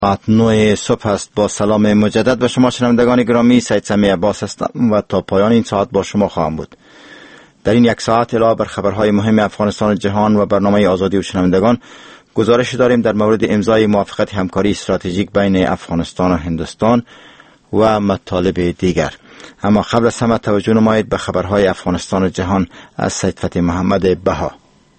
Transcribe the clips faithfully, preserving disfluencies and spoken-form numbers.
ساعت نه صبح است. با سلام مجدد به شما شنوندگان گرامی، سید سمی عباس هستم و تا پایان این ساعت با شما خواهم بود. در این یک ساعت علاوه بر خبرهای مهم افغانستان و جهان و برنامه آزادی و شنوندگان، گزارش داریم در مورد امضای موافقت همکاری استراتژیک بین افغانستان و هندوستان و مطالب دیگر. اما قبل از همه توجه نمایید به خبرهای افغانستان و جهان از سید فتح محمد بها.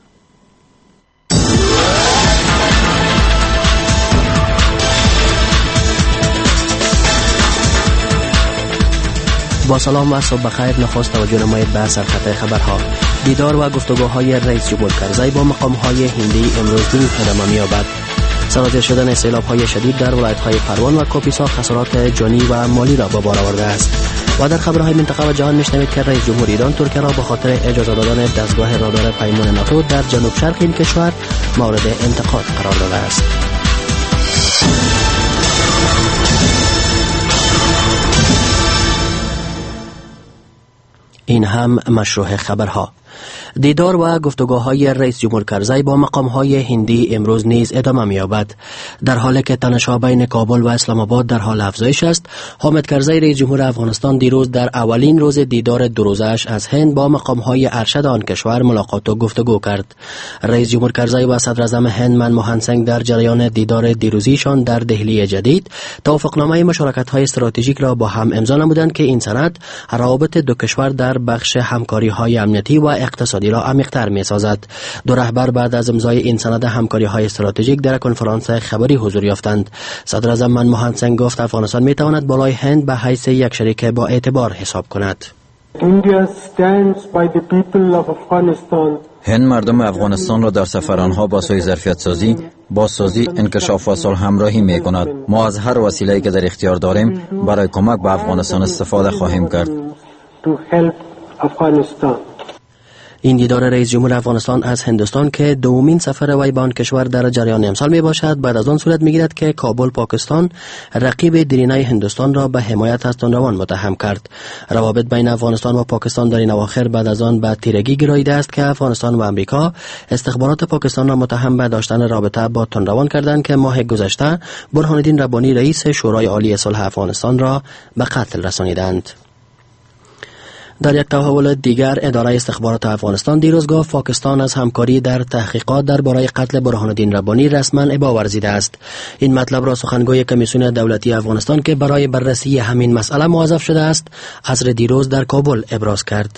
با سلام و صبح بخیر. نخست توجه نمایید به سرخط خبرها. دیدار و گفتگوهای رئیس جمهور کرزی با مقام‌های هندی امروز نیز ادامه می‌یابد. سرازیر شدن سیلاب‌های شدید در ولایت‌های پروان و کاپیسا خسارات جانی و مالی را به بار آورده است. و در خبرهای منطقه و جهان می‌شنوید که رئیس جمهور ایران ترکیه را به خاطر اجازه دادن دستگاه رادار پیمان ناتو در جنوب شرق این کشور مورد انتقاد قرار داده است. این هم مشروع خبرها. دیدار و گفتگوهای رئیس جمهور کرزی با مقام‌های هندی امروز نیز ادامه می‌یابد. در حالی که تنش‌ها بین کابل و اسلام آباد در حال افزایش است، حامد کرزی رئیس جمهور افغانستان دیروز در اولین روز دیدار دو روزه‌اش از هند با مقام‌های ارشد آن کشور ملاقات و گفتگو کرد. رئیس جمهور کرزی و صدر اعظم هند منموهن سینگ در جریان دیدار دیروزیشان در دهلی جدید توافقنامه مشارکت‌های استراتژیک را با هم امضا نمودند که این سند روابط دو کشور در بخش همکاری‌های امنیتی و اقتصادی را عمیق‌تر می‌سازد. دو رهبر بعد از امضای این سند همکاری‌های استراتژیک در کنفرانس خبری حضور یافتند. صدر اعظم منموهن سینگ گفت افغانستان می‌تواند بالای هند به حیث یک شریک با اعتبار حساب کند. هند مردم افغانستان را در سفر آنها با سوی ظرفیت سازی، بازسازی، انکشاف و صلح همراهی می کند. ما از هر وسیله‌ای که در اختیار داریم برای کمک به افغانستان استفاده خواهیم کرد. این دیدار رئیس جمهور افغانستان از هندوستان که دومین سفر وی به آن کشور در جریان امسال می باشد، بعد از آن صورت می گیرد که کابل پاکستان رقیب دیرینه هندوستان را به حمایت از تندروان متهم کرد. روابط بین افغانستان و پاکستان در این اواخر بعد از آن به تیرگی گراییده است که افغانستان و امریکا استخبارات پاکستان را متهم به داشتن رابطه با تندروان کردند که ماه گذشته برهان الدین ربانی رئیس شورای عالی صلح افغانستان را به قتل رسانیدند. در یک تحول دیگر، اداره استخبارات افغانستان دیروز گفت پاکستان از همکاری در تحقیقات درباره قتل برهان الدین ربانی رسما ابا ورزیده است. این مطلب را سخنگوی کمیسیون دولتی افغانستان که برای بررسی همین مسئله موظف شده است، عصر دیروز در کابل ابراز کرد.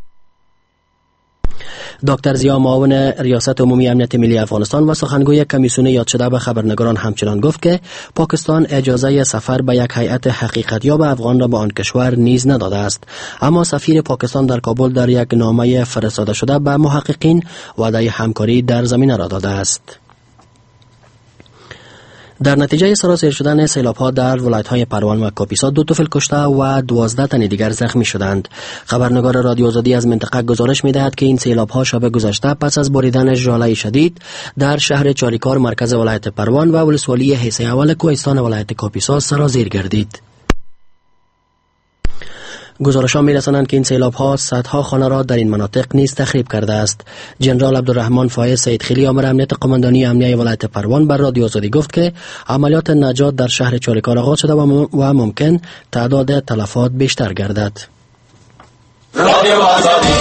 دکتر ضیا معاون ریاست عمومی امنیت ملی افغانستان و سخنگوی کمیسیون یاد شده به خبرنگاران همچنان گفت که پاکستان اجازه سفر به یک هیئت حقیقتیاب افغان را به آن کشور نیز نداده است، اما سفیر پاکستان در کابل در یک نامه فرستاده شده به محققین وعده همکاری در زمینه را داده است. در نتیجه سرازیر شدن سیلاب‌ها در ولایت‌های پروان و کاپیسا دو طفل کشته و دوازده تن دیگر زخمی شدند. خبرنگار رادیو آزادی از منطقه گزارش می‌دهد که این سیلاب‌ها شب گذشته پس از باریدن ژاله شدید در شهر چاریکار مرکز ولایت پروان و ولسوالی حصه اول کوهستان ولایت کاپیسا سرازیر گردید. گزارش‌ها می‌رسانند که این سیلاب‌ها صدها خانه را در این مناطق نیز تخریب کرده است. جنرال عبدالرحمن فایز سیدخیلی آمر امنیت قماندانی امنیه ولایت پروان بر رادیو آزادی گفت که عملیات نجات در شهر چاریکار آغاز شده و ممکن تعداد تلفات بیشتر گردد. رادیو آزادی.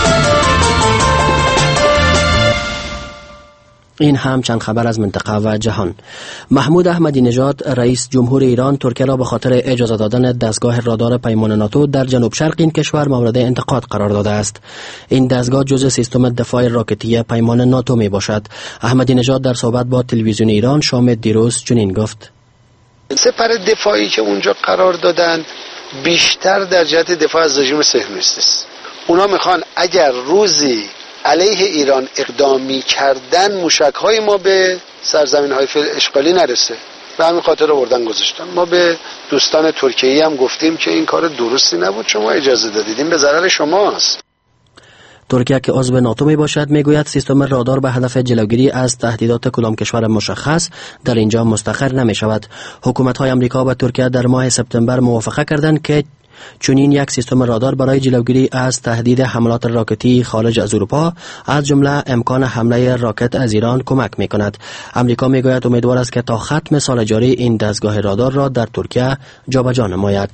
این هم چند خبر از منطقه و جهان. محمود احمدی نژاد رئیس جمهور ایران ترکیه را به خاطر اجازه دادن دستگاه رادار پیمان ناتو در جنوب شرق این کشور مورد انتقاد قرار داده است. این دستگاه جزء سیستم دفاع راکتی پیمان ناتو می باشد. احمدی نژاد در صحبت با تلویزیون ایران شام دیروز چنین گفت: سپر دفاعی که اونجا قرار دادن بیشتر در جهت دفاع از رژیم صهیونیستی است. اونا میخوان اگر روزی علیه ایران اقدامی کردن موشک‌های ما به سرزمین‌های اشغالی نرسه، به همین خاطر آوردن گذاشتن. ما به دوستان ترکیه‌ای هم گفتیم که این کار درستی نبود، شما اجازه دادید، این به ضرر شماست. ترکیه که عضو ناتو می باشد می گوید سیستم رادار به هدف جلوگیری از تهدیدات کدام کشور مشخص در اینجا مستقر نمی شود. حکومت های امریکا و ترکیه در ماه سپتامبر موافقه کردند که چنین یک سیستم رادار برای جلوگیری از تهدید حملات راکتی خارج از اروپا از جمله امکان حمله راکت از ایران کمک می‌کند. امریکا می‌گوید امیدوار است که تا ختم سال جاری این دستگاه رادار را در ترکیه جابجا نماید.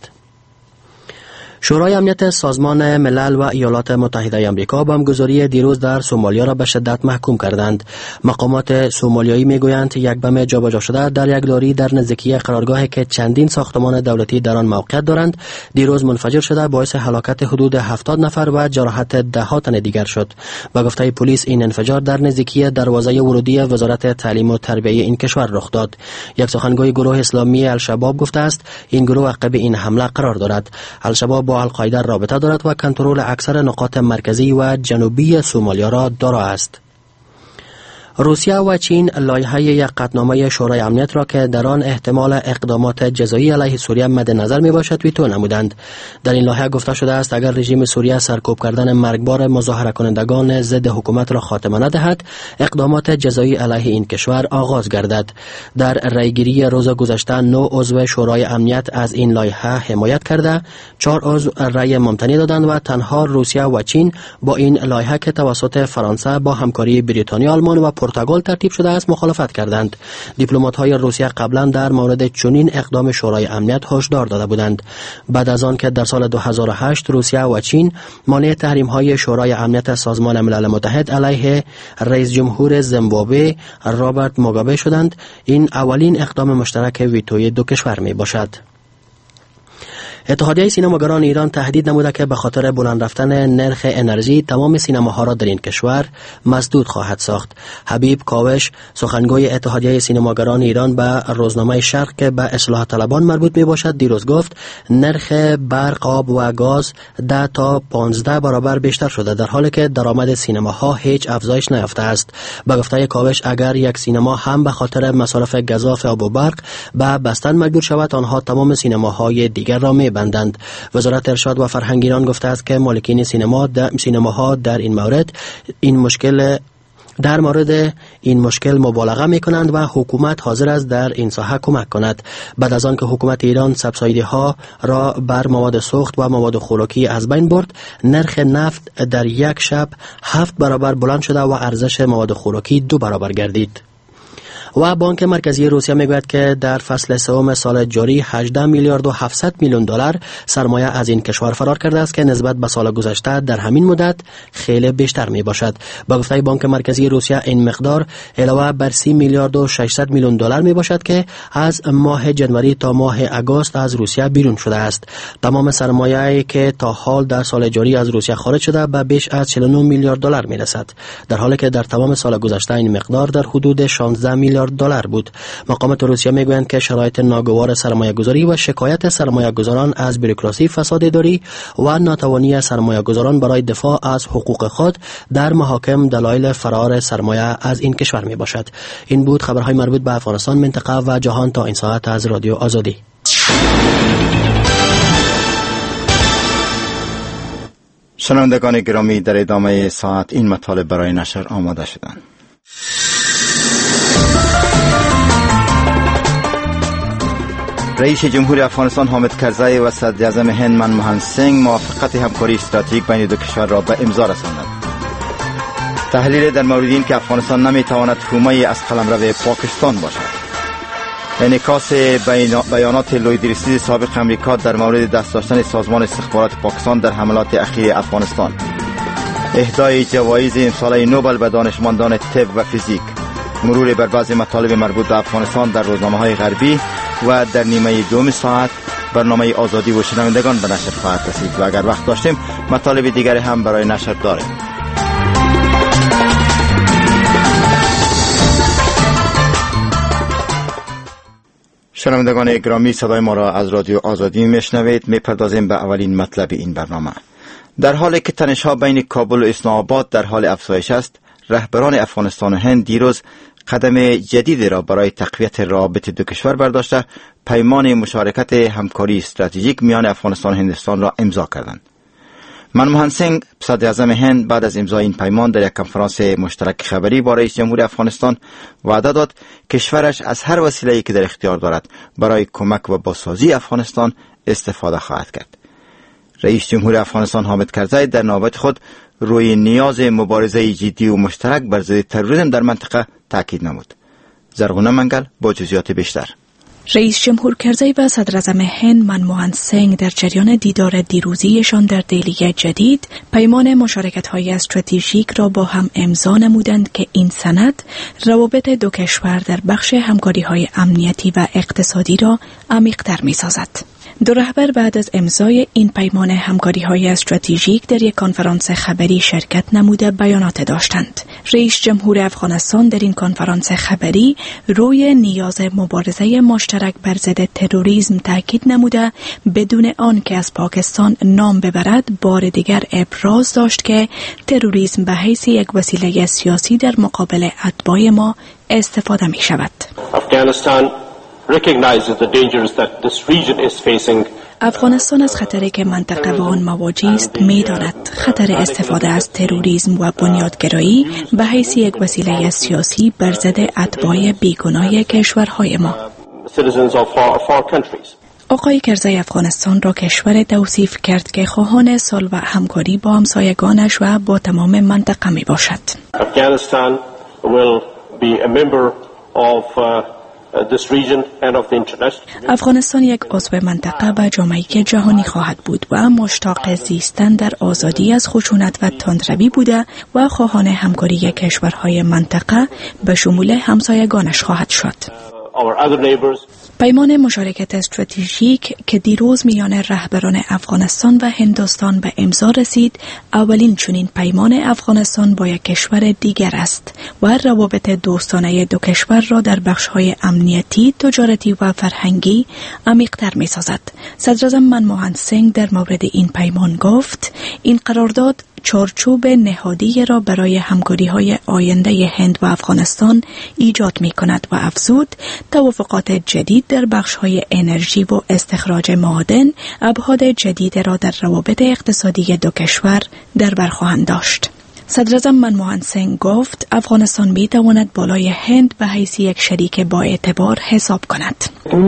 شورای امنیت سازمان ملل و ایالات متحده آمریکا بمبگذاری دیروز در سومالیا را به شدت محکوم کردند. مقامات سومالیایی میگویند یک بم جابجا شده در یک لاری در نزدیکی قرارگاهی که چندین ساختمان دولتی در آن موقعیت دارند دیروز منفجر شده باعث هلاکت حدود هفتاد نفر و جراحت ده ها تن دیگر شد. به گفته پلیس این انفجار در نزدیکی دروازه ورودی وزارت تعلیم و تربیت این کشور رخ داد. یک سخنگوی گروه اسلامی الشباب گفته است این گروه عقب این حمله قرار دارد. الشباب با القاعده رابطه دارد و کنترل اکثر نقاط مرکزی و جنوبی سومالیا را دارا است. روسیه و چین لایحه یک قطعنامه شورای امنیت را که در آن احتمال اقدامات جزایی علیه سوریه مد نظر می باشد ویتو نمودند. در این لایحه گفته شده است اگر رژیم سوریه سرکوب کردن مرگبار مظاهره کنندگان ضد حکومت را خاتمه ندهد اقدامات جزایی علیه این کشور آغاز گردد. در رأیگیری روز گذشته نه عضو شورای امنیت از این لایحه حمایت کرده، چهار عضو رأی ممتنع دادند و تنها روسیه و چین با این لایحه که توسط فرانسه با همکاری بریتانیا، آلمان و پرتغال ترتیب شده است مخالفت کردند. دیپلمات‌های روسیه قبلا در مورد چنین اقدام شورای امنیت هشدار داده بودند. بعد از آن که در سال دو هزار و هشت روسیه و چین مانع تحریم‌های شورای امنیت سازمان ملل متحد علیه رئیس جمهور زیمبابوه رابرت موگابه شدند، این اولین اقدام مشترک ویتوی دو کشور می باشد. اتحادیه سینماگران ایران تهدید نموده که به خاطر بلند رفتن نرخ انرژی تمام سینماها را در این کشور مسدود خواهد ساخت. حبیب کاوش سخنگوی اتحادیه سینماگران ایران به روزنامه شرق که به اصلاح طلبان مربوط می باشد دیروز گفت نرخ برق، آب و گاز ده تا پانزده برابر بیشتر شده در حالی که درآمد سینماها هیچ افزایش نیافته است. به گفته کاوش اگر یک سینما هم به خاطر مصارف گزاف آب و برق به بستن مجبور شود آنها تمام سینماهای دیگر را می بندند. وزارت ارشاد و فرهنگ ایران گفته است که مالکین سینما در سینماها در این مورد این مشکل در مورد این مشکل مبالغه می کنند و حکومت حاضر است در این ساحه کمک کند. بعد از آن که حکومت ایران سبسایدی ها را بر مواد سوخت و مواد خوراکی از بین برد، نرخ نفت در یک شب هفت برابر بلند شده و ارزش مواد خوراکی دو برابر گردید. و بانک مرکزی روسیه میگوید که در فصل سوم سال جاری هجده میلیارد و هفتصد میلیون دلار سرمایه از این کشور فرار کرده است که نسبت به سال گذشته در همین مدت خیلی بیشتر می باشد. با گفته بانک مرکزی روسیه این مقدار علاوه بر سی میلیارد و ششصد میلیون دلار می باشد که از ماه جنوری تا ماه آگوست از روسیه بیرون شده است. تمام سرمایه‌ای که تا حال در سال جاری از روسیه خارج شده به بیش از چهل و نه میلیارد دلار می رسد، در حالی که در تمام سال گذشته این مقدار در حدود شانزده میلیارد دلار بود. مقامات روسیه میگویند که شرایط ناگوار سرمایه گذاری و شکایت سرمایه گذاران از بوروکراسی، فساد اداری و ناتوانی سرمایه گذاران برای دفاع از حقوق خود در محاکم دلایل فرار سرمایه از این کشور می باشد. این بود خبرهای مربوط به افغانستان، منطقه و جهان تا این ساعت از رادیو آزادی. شنوندگان گرامی، در ادامه ساعت این مطالب برای نشر آماده شدند. رئیس جمهور افغانستان حامد کرزی و صدر اعظم هند منموهن سینگ موافقت همکاری استراتژیک بین دو کشور را به امضا رساندند. تحلیل در مورد این که افغانستان نمیتواند حومه از قلمرو پاکستان باشد. انعکاس بیانات لوید ریسیز سابق امریکا در مورد دست داشتن سازمان استخبارات پاکستان در حملات اخیر افغانستان. اهدای جوایز امساله نوبل به دانشمندان طب و فیزیک. مرور بر بعضی مطالب مربوط به افغانستان در روزنامه‌های غربی و در نیمه دوم ساعت برنامه آزادی و شنوندگان به نشر خواهد رسید و اگر وقت داشتیم مطالب دیگری هم برای نشر داریم. شنوندگان گرامی، صدای ما را از رادیو آزادی میشنوید. میپردازیم به اولین مطلب این برنامه. در حالی که تنش‌ها بین کابل و اسلام آباد در حال افزایش است، رهبران افغانستان و هند دیروز قدم جدیدی را برای تقویت روابط دو کشور برداشته پیمان مشارکت همکاری استراتژیک میان افغانستان و هندوستان را امضا کردند. منموهن سینگ صدر اعظم هند بعد از امضای این پیمان در یک کنفرانس مشترک خبری با رئیس جمهور افغانستان وعده داد کشورش از هر وسیله‌ای که در اختیار دارد برای کمک و بازسازی افغانستان استفاده خواهد کرد. رئیس جمهور افغانستان حامد کرزی در نوبت خود روی نیاز مبارزه جدی و مشترک بر ضد تروریسم در منطقه تاکید نمود. زرغونه منگل با جزئیات بیشتر. رئیس جمهور کرزی و صدر اعظم هند منموهن سینگ در جریان دیدار دیروزیشان در دهلی جدید پیمان مشارکت‌های استراتژیک را با هم امضا نمودند که این سند روابط دو کشور در بخش همکاری‌های امنیتی و اقتصادی را عمیق‌تر می‌سازد. دو رهبر بعد از امضای این پیمان همکاری‌های استراتژیک در یک کنفرانس خبری شرکت نموده بیانات داشتند. رئیس جمهور افغانستان در این کنفرانس خبری روی نیاز مبارزه مشترک بر ضد تروریسم تاکید نموده بدون آن که از پاکستان نام ببرد بار دیگر ابراز داشت که تروریسم به حیث یک وسیله سیاسی در مقابل اتباع ما استفاده می شود. افغانستان recognizes the dangers that this region is facing. افغانستان از خطری که منطقه با آن مواجه است می‌داند. خطر استفاده از تروریسم و بنیادگرایی به حیث یک وسیله سیاسی بر ضد اتباع بیگناه کشورهای ما. آقای کرزی افغانستان را کشور توصیف کرد که خواهان صلح و همکاری با همسایگانش و با تمام منطقه می باشد. Afghanistan will be a member of uh, افغانستان یک عضو منطقه و جامعه جهانی خواهد بود و مشتاق زیستن در آزادی از خشونت و تندروی بوده و خواهان همکاری کشورهای منطقه به شمول همسایگانش خواهد شد. پیمان مشارکت استراتژیک که دیروز میان رهبران افغانستان و هندوستان به امضا رسید، اولین چنین پیمان افغانستان با یک کشور دیگر است و روابط دوستانه دو کشور را در بخش‌های امنیتی، تجارتی و فرهنگی عمیق‌تر می‌سازد. صدراعظم منموهن سینگ در مورد این پیمان گفت: این قرارداد چارچوب نهادی را برای همکاری‌های آینده هند و افغانستان ایجاد می‌کند و افزود توافقات جدید در بخش‌های انرژی و استخراج معادن ابعاد جدید را در روابط اقتصادی دو کشور در بر خواهند داشت. صدراعظم منموهن سینگ گفت افغانستان می تواند بالای هند به حیث یک شریک با اعتبار حساب کند.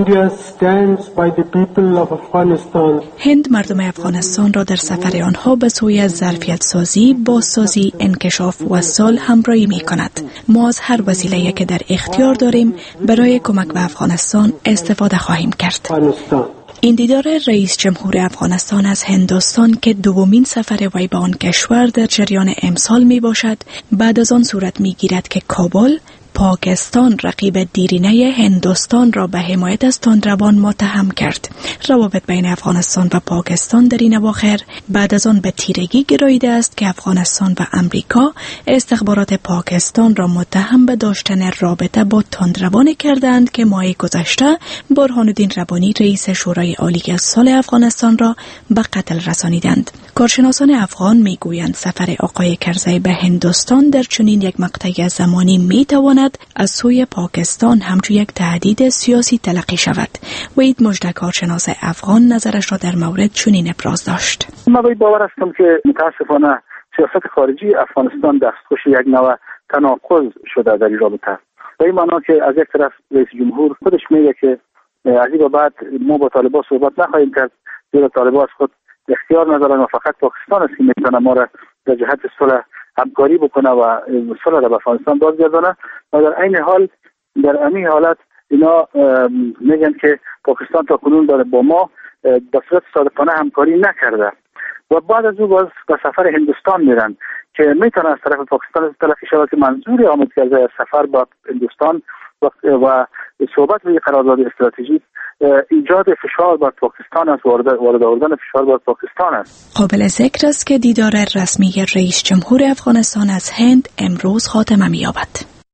هند مردم افغانستان را در سفر آنها به سوی ظرفیت سازی، بازسازی، انکشاف و صلح همراهی می کند. ما از هر وسیله‌ای که در اختیار داریم برای کمک به افغانستان استفاده خواهیم کرد. این دیدار رئیس جمهور افغانستان از هندوستان که دومین سفر وی به آن کشور در جریان امسال می باشد، بعد از آن صورت می گیرد که کابل پاکستان رقیب دیرینه هندوستان را به حمایت از تندروان متهم کرد. روابط بین افغانستان و پاکستان در این اواخر بعد از آن به تیرگی گراییده است که افغانستان و امریکا استخبارات پاکستان را متهم به داشتن رابطه با تندروان کردند که ماه گذشته برهان الدین ربانی رئیس شورای عالی صلح افغانستان را به قتل رسانیدند. کارشناسان افغان میگویند سفر آقای کرزی به هندوستان در چنین یک مقطع زمانی میتواند از سوی پاکستان همچون یک تهدید سیاسی تلقی شود. وحید مژده کارشناس افغان نظرش را در مورد چنین ابراز داشت. من باور هستم که متاسفانه سیاست خارجی افغانستان دستخوش یک نوع تناقض شده در این رابطه. به این معنا که از یک طرف رئیس جمهور خودش میگه که از این بعد ما با طالبان صحبت نخواهیم کرد، زیرا طالبان از خود اختیار ندارن و فقط پاکستان است که میتونه ما را در جهت صلح همکاری بکنه و صلح را به افغانستان بازگردانه. و در این حال در همین حالت اینا میگن که پاکستان تا کنون داره با ما به صورت صادقانه همکاری نکرده و بعد از او باز به سفر هندوستان میرن که میتونه از طرف پاکستان تلقی شود که منظور حامد کرزی از سفر با هندوستان و, و صحبت روی قرارداد استراتژیک ایجاد فشار بر پاکستان است، وارد وارد آوردن فشار بر پاکستان است. قابل ذکر است که دیدار رسمی رئیس جمهور افغانستان از هند امروز خاتمه می‌یابد.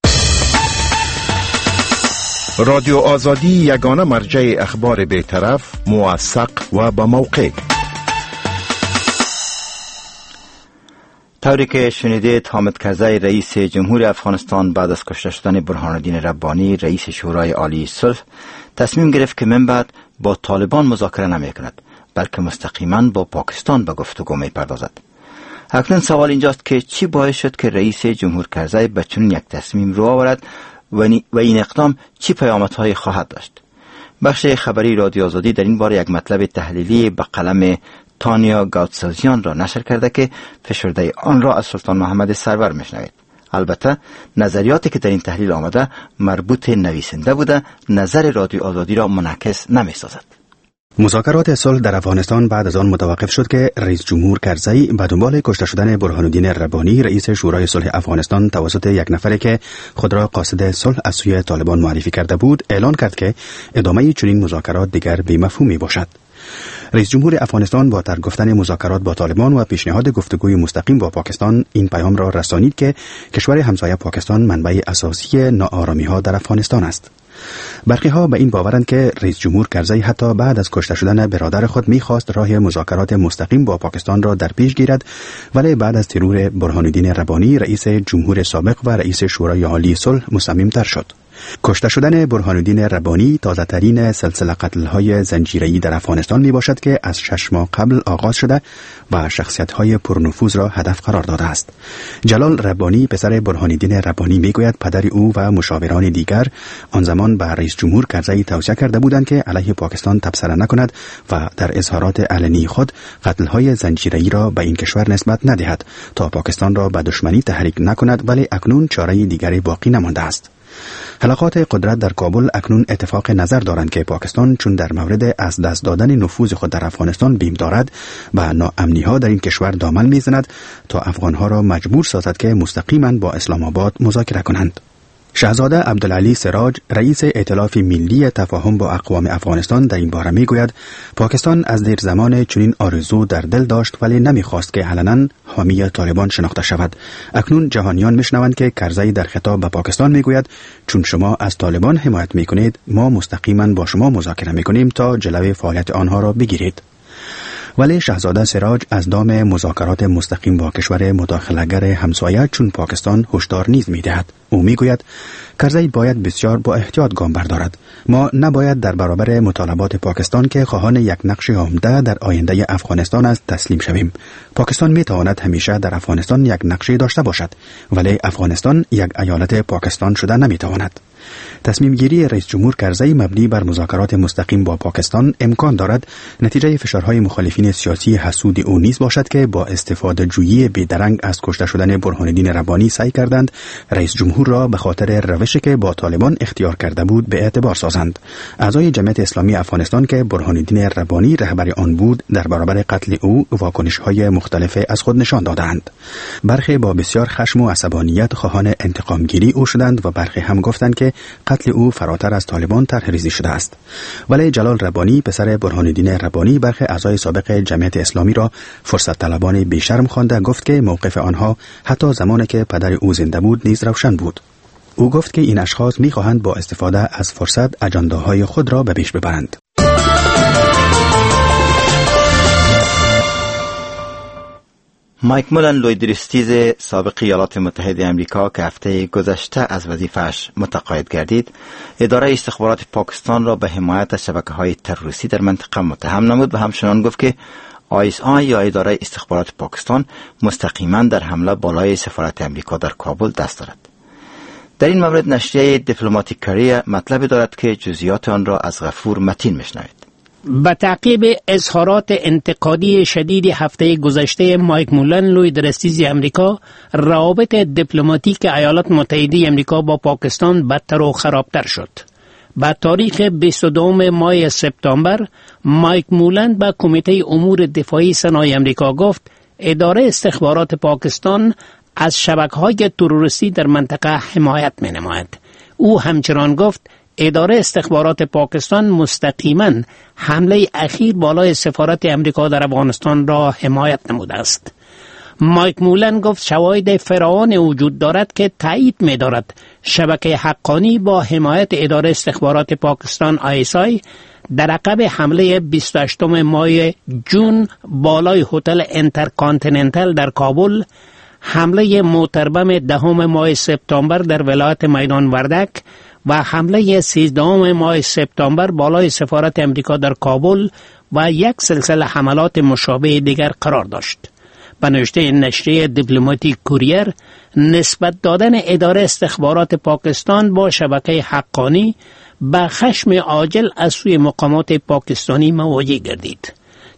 رادیو آزادی یگانه مرجع اخبار بی‌طرف، موثق و با موقع. طوری که شنیدید حامد کرزی رئیس جمهور افغانستان بعد از کشته شدن برهان الدین ربانی رئیس شورای عالی صلح تصمیم گرفت که من بعد با طالبان مذاکره نمی کند بلکه مستقیما با پاکستان به گفتگو می پردازد. اکنون سوال اینجاست که چی باعث شد که رئیس جمهور کرزی به چنین یک تصمیم رو آورد و این اقدام چی پیامدهای خواهد داشت؟ بخش خبری رادیو آزادی در این باره یک مطلب تحلیلی به قلم تانیا گاوتسازیان را نشر کرده که فشرده آن را از سلطان محمد سرور میشنوید. البته نظریاتی که در این تحلیل آمده مربوط نویسنده بوده، نظر رادیو آزادی را منعکس نمی‌سازد. مذاکرات صلح در افغانستان بعد از آن متوقف شد که رئیس جمهور کرزی به دنبال کشته شدن برهانالدین ربانی رئیس شورای صلح افغانستان توسط یک نفری که خود را قاصد صلح از سوی طالبان معرفی کرده بود اعلان کرد که ادامه چنین مذاکرات دیگر بی‌مفهومی باشد. رئیس جمهور افغانستان با ترک گفتن مذاکرات با طالبان و پیشنهاد گفتگوی مستقیم با پاکستان این پیام را رسانید که کشور همسایه پاکستان منبع اساسی ناآرامی‌ها در افغانستان است. برخی ها به این باورند که رئیس جمهور کرزی حتی بعد از کشته شدن برادر خود می‌خواست راه مذاکرات مستقیم با پاکستان را در پیش گیرد، ولی بعد از ترور برهانالدین ربانی رئیس جمهور سابق و رئیس شورای عالی صلح مصمم‌تر شد. کشته شدن برهانالدین ربانی تازه ترین سلسله قتل‌های زنجیره‌ای در افغانستان می باشد که از شش ماه قبل آغاز شده و شخصیت‌های پرنفوذ را هدف قرار داده است. جلال ربانی پسر برهانالدین ربانی می گوید پدر او و مشاوران دیگر آن زمان به رئیس جمهور کرزی توصیه کرده بودند که علیه پاکستان تبصره نکند و در اظهارات علنی خود قتل‌های زنجیره‌ای را به این کشور نسبت ندهد تا پاکستان را به دشمنی تحریک نکند، ولی اکنون چاره دیگری باقی نمانده است. حلقات قدرت در کابل اکنون اتفاق نظر دارند که پاکستان چون در مورد از دست دادن نفوذ خود در افغانستان بیم دارد و ناامنی ها در این کشور دامن میزند تا افغان ها را مجبور سازد که مستقیما با اسلام آباد مذاکره کنند. شاهزاده عبدالعلی سراج رئیس ائتلاف ملی تفاهم با اقوام افغانستان در این باره میگوید پاکستان از دیر زمان چنین آرزو در دل داشت ولی نمیخواست که علنا حامی طالبان شناخته شود. اکنون جهانیان میشنوند که کرزی در خطاب به پاکستان میگوید چون شما از طالبان حمایت میکنید ما مستقیما با شما مذاکره میکنیم تا جلوی فعالیت آنها را بگیرید. ولی شاهزاده سراج از دام مذاکرات مستقیم با کشور مداخله‌گر همسایه چون پاکستان هشدار نیز می‌دهد. او میگوید کرزی باید بسیار با احتیاط گام بردارد. ما نباید در برابر مطالبات پاکستان که خواهان یک نقش عمده در آینده افغانستان است تسلیم شویم. پاکستان میتواند همیشه در افغانستان یک نقشی داشته باشد، ولی افغانستان یک ایالت پاکستان شده نمیتواند. تصمیم گیری رئیس جمهور کرزی مبنی بر مذاکرات مستقیم با پاکستان امکان دارد نتیجه فشارهای مخالفین سیاسی حسود او نیز باشد که با استفاده جویی بیدرنگ از کشته شدن برهانالدین ربانی سعی کردند رئیس جمهور را به خاطر روشی که با طالبان اختیار کرده بود به اعتبار سازند. اعضای جمعیت اسلامی افغانستان که برهانالدین ربانی رهبر آن بود در برابر قتل او واکنش‌های مختلف از خود نشان دادند. برخی با بسیار خشم و عصبانیت خواهان انتقام گیری او شدند و برخی هم گفتند که قتل او فراتر از طالبان طرح‌ریزی شده است. ولی جلال ربانی پسر برهانالدین ربانی برخی اعضای سابق جمعیت اسلامی را فرصت طلبان بیشرم خوانده گفت که موقف آنها حتی زمانی که پدر او زنده بود نیز روشن بود. او گفت که این اشخاص می‌خواهند با استفاده از فرصت اجنداهای خود را به پیش ببرند. مایک مولن لویدریستیز سابق ایالات متحده آمریکا که هفته گذشته از وظیفه‌اش متقاعد گردید، اداره استخبارات پاکستان را به حمایت از شبکه‌های تروریستی در منطقه متهم نمود و همچنان گفت که آی اس آی یا اداره استخبارات پاکستان مستقیما در حمله بالای سفارت آمریکا در کابل دست دارد. در این مورد نشریه دیپلماتیک کوریا مطلب دارد که جزئیات آن را از غفور متین میشنوید. به تعقیب اظهارات انتقادی شدید هفته گذشته مایک مولن لویدریستیز امریکا، روابط دیپلماتیک ایالات متحده امریکا با پاکستان بدتر و خرابتر شد. با تاریخ بیست و دو ماه سپتامبر، مایک مولن به کمیته امور دفاعی سنای امریکا گفت اداره استخبارات پاکستان از شبکه‌های تروریستی در منطقه حمایت می‌نماید. او همچنان گفت اداره استخبارات پاکستان مستقیما حمله اخیر بالای سفارت امریکا در افغانستان را حمایت نموده است. مایک مولن گفت شواهد فراوان وجود دارد که تایید می دارد شبکه حقانی با حمایت اداره استخبارات پاکستان آی اس آی در عقب حمله بیست و هشتم ماه جون بالای هتل انترکانتیننتال در کابل، حمله محتربم دهم ماه سپتامبر در ولایت میدان وردک و حمله سیزدهم ماه سپتامبر بالای سفارت امریکا در کابل و یک سلسله حملات مشابه دیگر قرار داشت. به نوشته نشریه دیپلماتیک کوریر، نسبت دادن اداره استخبارات پاکستان با شبکه حقانی به خشم عاجل از سوی مقامات پاکستانی مواجه گردید.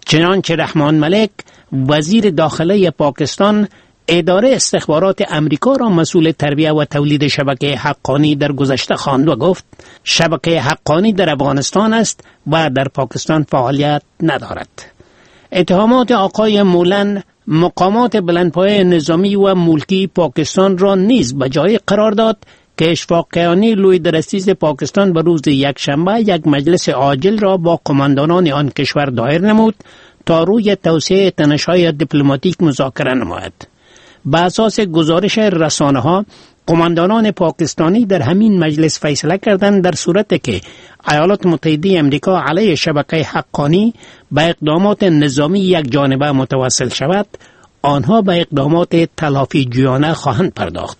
چنانچه رحمان ملک وزیر داخله پاکستان اداره استخبارات امریکا را مسئول تربیه و تولید شبکه حقانی در گذشته خواند و گفت شبکه حقانی در افغانستان است و در پاکستان فعالیت ندارد. اتهامات آقای مولن مقامات بلندپایه نظامی و ملکی پاکستان را نیز به جای قرار داد که اشفاق کیانی لوی درستیز پاکستان به روز یک شنبه یک مجلس عاجل را با قماندانان آن کشور دایر نمود تا روی توسعه تنش‌های دیپلماتیک مذاکره نماید. به اساس گزارش رسانه ها قماندانان پاکستانی در همین مجلس فیصله کردند در صورتی که ایالات متحده امریکا علیه شبکه حقانی به اقدامات نظامی یک جانبه متوسل شود، آنها به اقدامات تلافی جویانه خواهند پرداخت.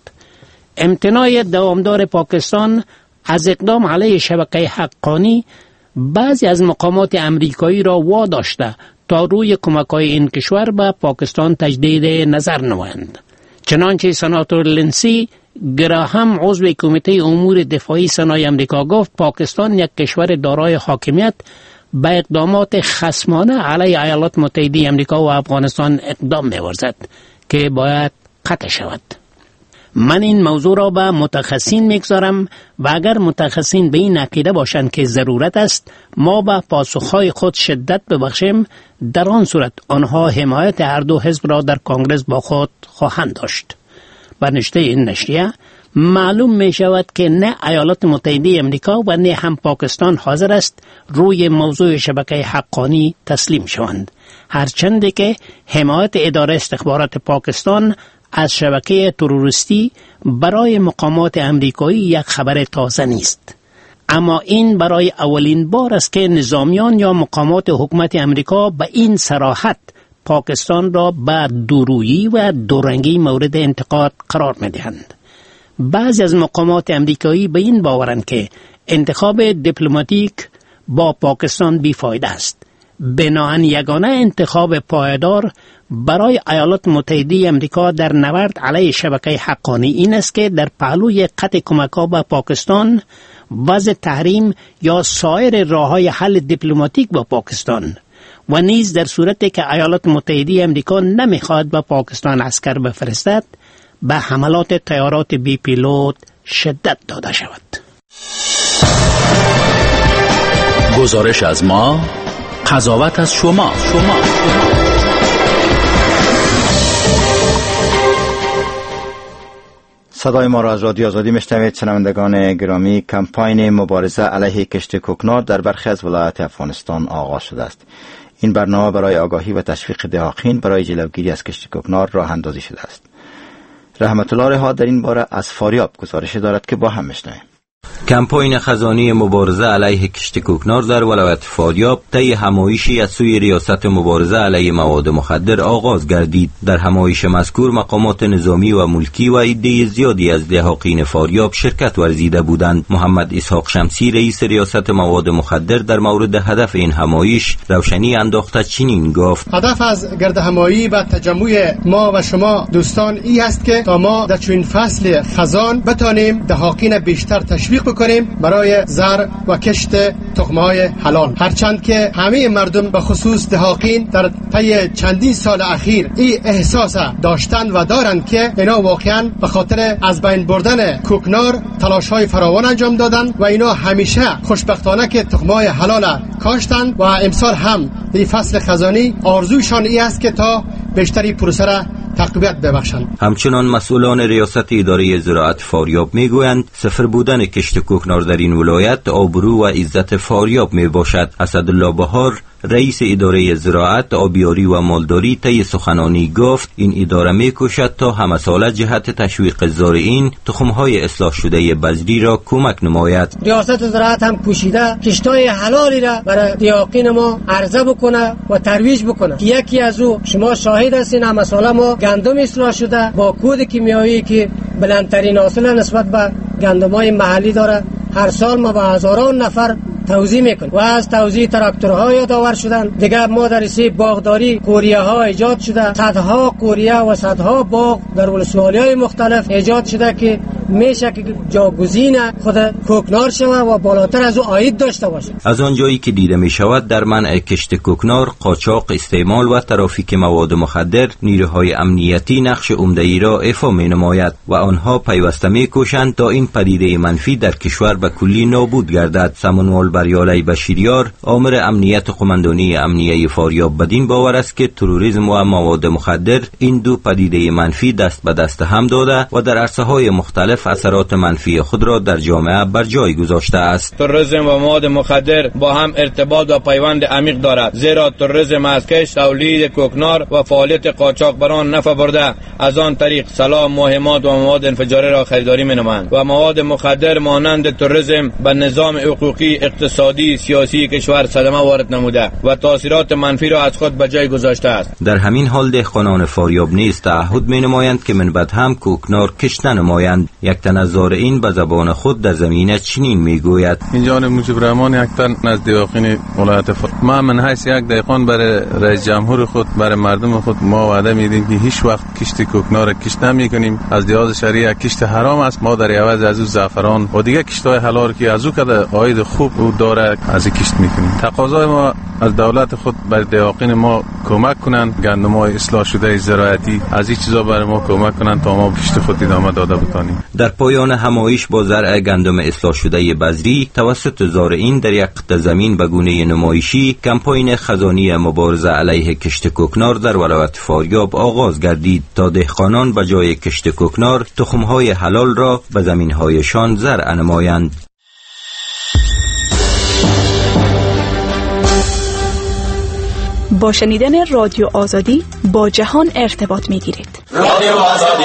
امتناع دوامدار پاکستان از اقدام علیه شبکه حقانی بعضی از مقامات امریکایی را واداشته تا روی کمک‌های این کشور به پاکستان تجدید نظر نمایند. چنانچه سناتور لینسی گراهم عضو کمیته امور دفاعی سنای امریکا گفت پاکستان یک کشور دارای حاکمیت به اقدامات خصمانه علیه ایالات متحده امریکا و افغانستان اقدام می‌ورزد که باید قطع شود. من این موضوع را به متخصصین میگذارم و اگر متخصصین به این عقیده باشند که ضرورت است ما به پاسخهای خود شدت ببخشیم، در آن صورت آنها حمایت هر دو حزب را در کنگره با خود خواهند داشت. به نشته این نشریه معلوم می شود که نه ایالات متحده امریکا و نه هم پاکستان حاضر است روی موضوع شبکه حقانی تسلیم شوند، هرچند که حمایت اداره استخبارات پاکستان از شبکه تروریستی برای مقامات امریکایی یک خبر تازه نیست. اما این برای اولین بار است که نظامیان یا مقامات حکومت امریکا به این صراحت پاکستان را به دورویی و دورنگی مورد انتقاد قرار می‌دهند. بعضی از مقامات امریکایی به این باورند که انتخاب دیپلماتیک با پاکستان بیفایده است. بناهن یگانه انتخاب پایدار برای ایالات متحده امریکا در نبرد علیه شبکه حقانی این است که در پهلوی قطع کمک‌ها به پاکستان، وضع تحریم یا سایر راه‌های حل دیپلماتیک با پاکستان و نیز در صورتی که ایالات متحده امریکا نمی‌خواهد به پاکستان عسکر بفرستد، به حملات طیارات بی پیلوت شدت داده شود. گزارش از ما، قضاوت از شما. شما صدای ما را از رادیو آزادی میشنوید. شنوندگان گرامی، کمپاین مبارزه علیه کشت کوکنار در برخی از ولایات افغانستان آغاز شده است. این برنامه برای آگاهی و تشویق دهاقین برای جلوگیری از کشت کوکنار راه اندازی شده است. رحمت الله رها در این باره از فاریاب گزارش دارد که با هم میشنویم. کمپاین خزانی مبارزه علیه کشت کوکنار در ولایت فاریاب طی همایشی از سوی ریاست مبارزه علیه مواد مخدر آغاز گردید. در همایش مذکور مقامات نظامی و ملکی و عده زیادی از دهاقین فاریاب شرکت ورزیده بودند. محمد اسحاق شمسی رئیس ریاست مواد مخدر در مورد هدف این همایش روشنی انداخته چنین گفت: هدف از گرد همایی و تجمع ما و شما دوستان این است که تا ما در چنین فصل خزان بتانیم دهاقین بیشتر تشویق بکنیم برای زر و کشت تخم‌های حلال. هرچند که همه مردم به خصوص دهاقین در طی چندین سال اخیر این احساس داشتن و دارند که اینا واقعا به خاطر از بین بردن کوکنار تلاش‌های فراوان انجام دادن و اینا همیشه خوشبختانه که تخم‌های حلال کاشتن و امسال هم این فصل خزانی آرزویشان این است که تا بیشتری پروسه را تقویت ببخشند. همچنان مسئولان ریاست اداره زراعت فاریاب میگویند صفر بودن کشت کوکنار در این ولایت آبرو و عزت فاریاب می باشد. اسدالله بهار رئیس اداره زراعت، آبیاری و مالداری طی سخنانی گفت این اداره می‌کوشد تا همه ساله جهت تشویق زارعین تخم‌های اصلاح شده بذری را کمک نماید. ریاست زراعت هم کوشیده کشت‌های حلالی را برای دیاقین ما عرضه بکنه و ترویج بکنه. یکی از او شما شاهد هستین، همه ساله ما گندم اصلاح شده با کود کیمیایی که بلندترین حاصل نسبت به گندم‌های محلی داره. هر سال ما به هزاران نفر توزیع میکنیم و از توزیع تراکتورها یادآور شدن. دیگه ما در سی باغداری کوریه ها ایجاد شده، صدها کوریه و صدها باغ در ولسوالی‌های مختلف ایجاد شده که میشه که جاگزین خود کوکنار شوه و بالاتر از او عاید داشته باشه. از آنجایی که دیده می شود در منع کشت کوکنار، قاچاق، استعمال و ترافیک مواد مخدر نیروهای امنیتی نقش عمده‌ای را ایفا می نماید و آنها پیوسته می کوشند تا این پدیده منفی در کشور به کلی نابود گردد. سمنوال بریالی بشیریار، آمر امنیت قماندانی امنیه فاریاب بدین باور است که تروریسم و مواد مخدر این دو پدیده منفی دست به دست هم داده و در عرصه‌های مختلف اثرات منفی خود را در جامعه بر جای گذاشته است. تروریسم و مواد مخدر با هم ارتباط و پیوند عمیق دارد، زیرا تروریسم از کشت، تولید کوکنار و فعالیت قاچاق بران نفع برده از آن طریق سلاح، مهمات و مواد انفجاری را خریداری می‌نمایند و مواد مخدر مانند تروریسم به نظام حقوقی، اقتصادی، سیاسی کشور صدمه وارد نموده و تاثیرات منفی را از خود به جای گذاشته است. در همین حال دهقانان فاریاب نیز تعهد می‌نمایند که من بعد هم کوکنار کشت نمایند. یک تن از زارعین به زبان خود در زمینه چنین میگوید: اینجا موجب رحمان یک تن از دیاقین ولایت فاریاب، ما من حیث یک دهقان برای رئیس جمهور خود، برای مردم خود ما وعده میدیم که هیچ وقت کشت کوکنار کشت نمی‌کنیم. از لحاظ شرعی کشت حرام است. ما در عوض از او زعفران و دیگه کشت‌های حلال که از او کده عاید خوب او داره از کشت می‌کنیم. تقاضای ما از دولت خود بر دیاقین ما کمک کنن، گندم‌های اصلاح شده زراعتی از این چیزا برای ما کمک کنن تا ما کشت خود ادامه داده بتانیم. در پایان همایش با زرع گندم اصلاح شده بذری توسط زارعین در یک قطعه زمین به گونه نمایشی کمپاین خزانی مبارزه علیه کشت کوکنار در ولایت فاریاب آغاز گردید تا دهقانان به جای کشت کوکنار تخم‌های حلال را به زمین‌هایشان زرع نمایند. با شنیدن رادیو آزادی با جهان ارتباط می‌گیرید. رادیو آزادی.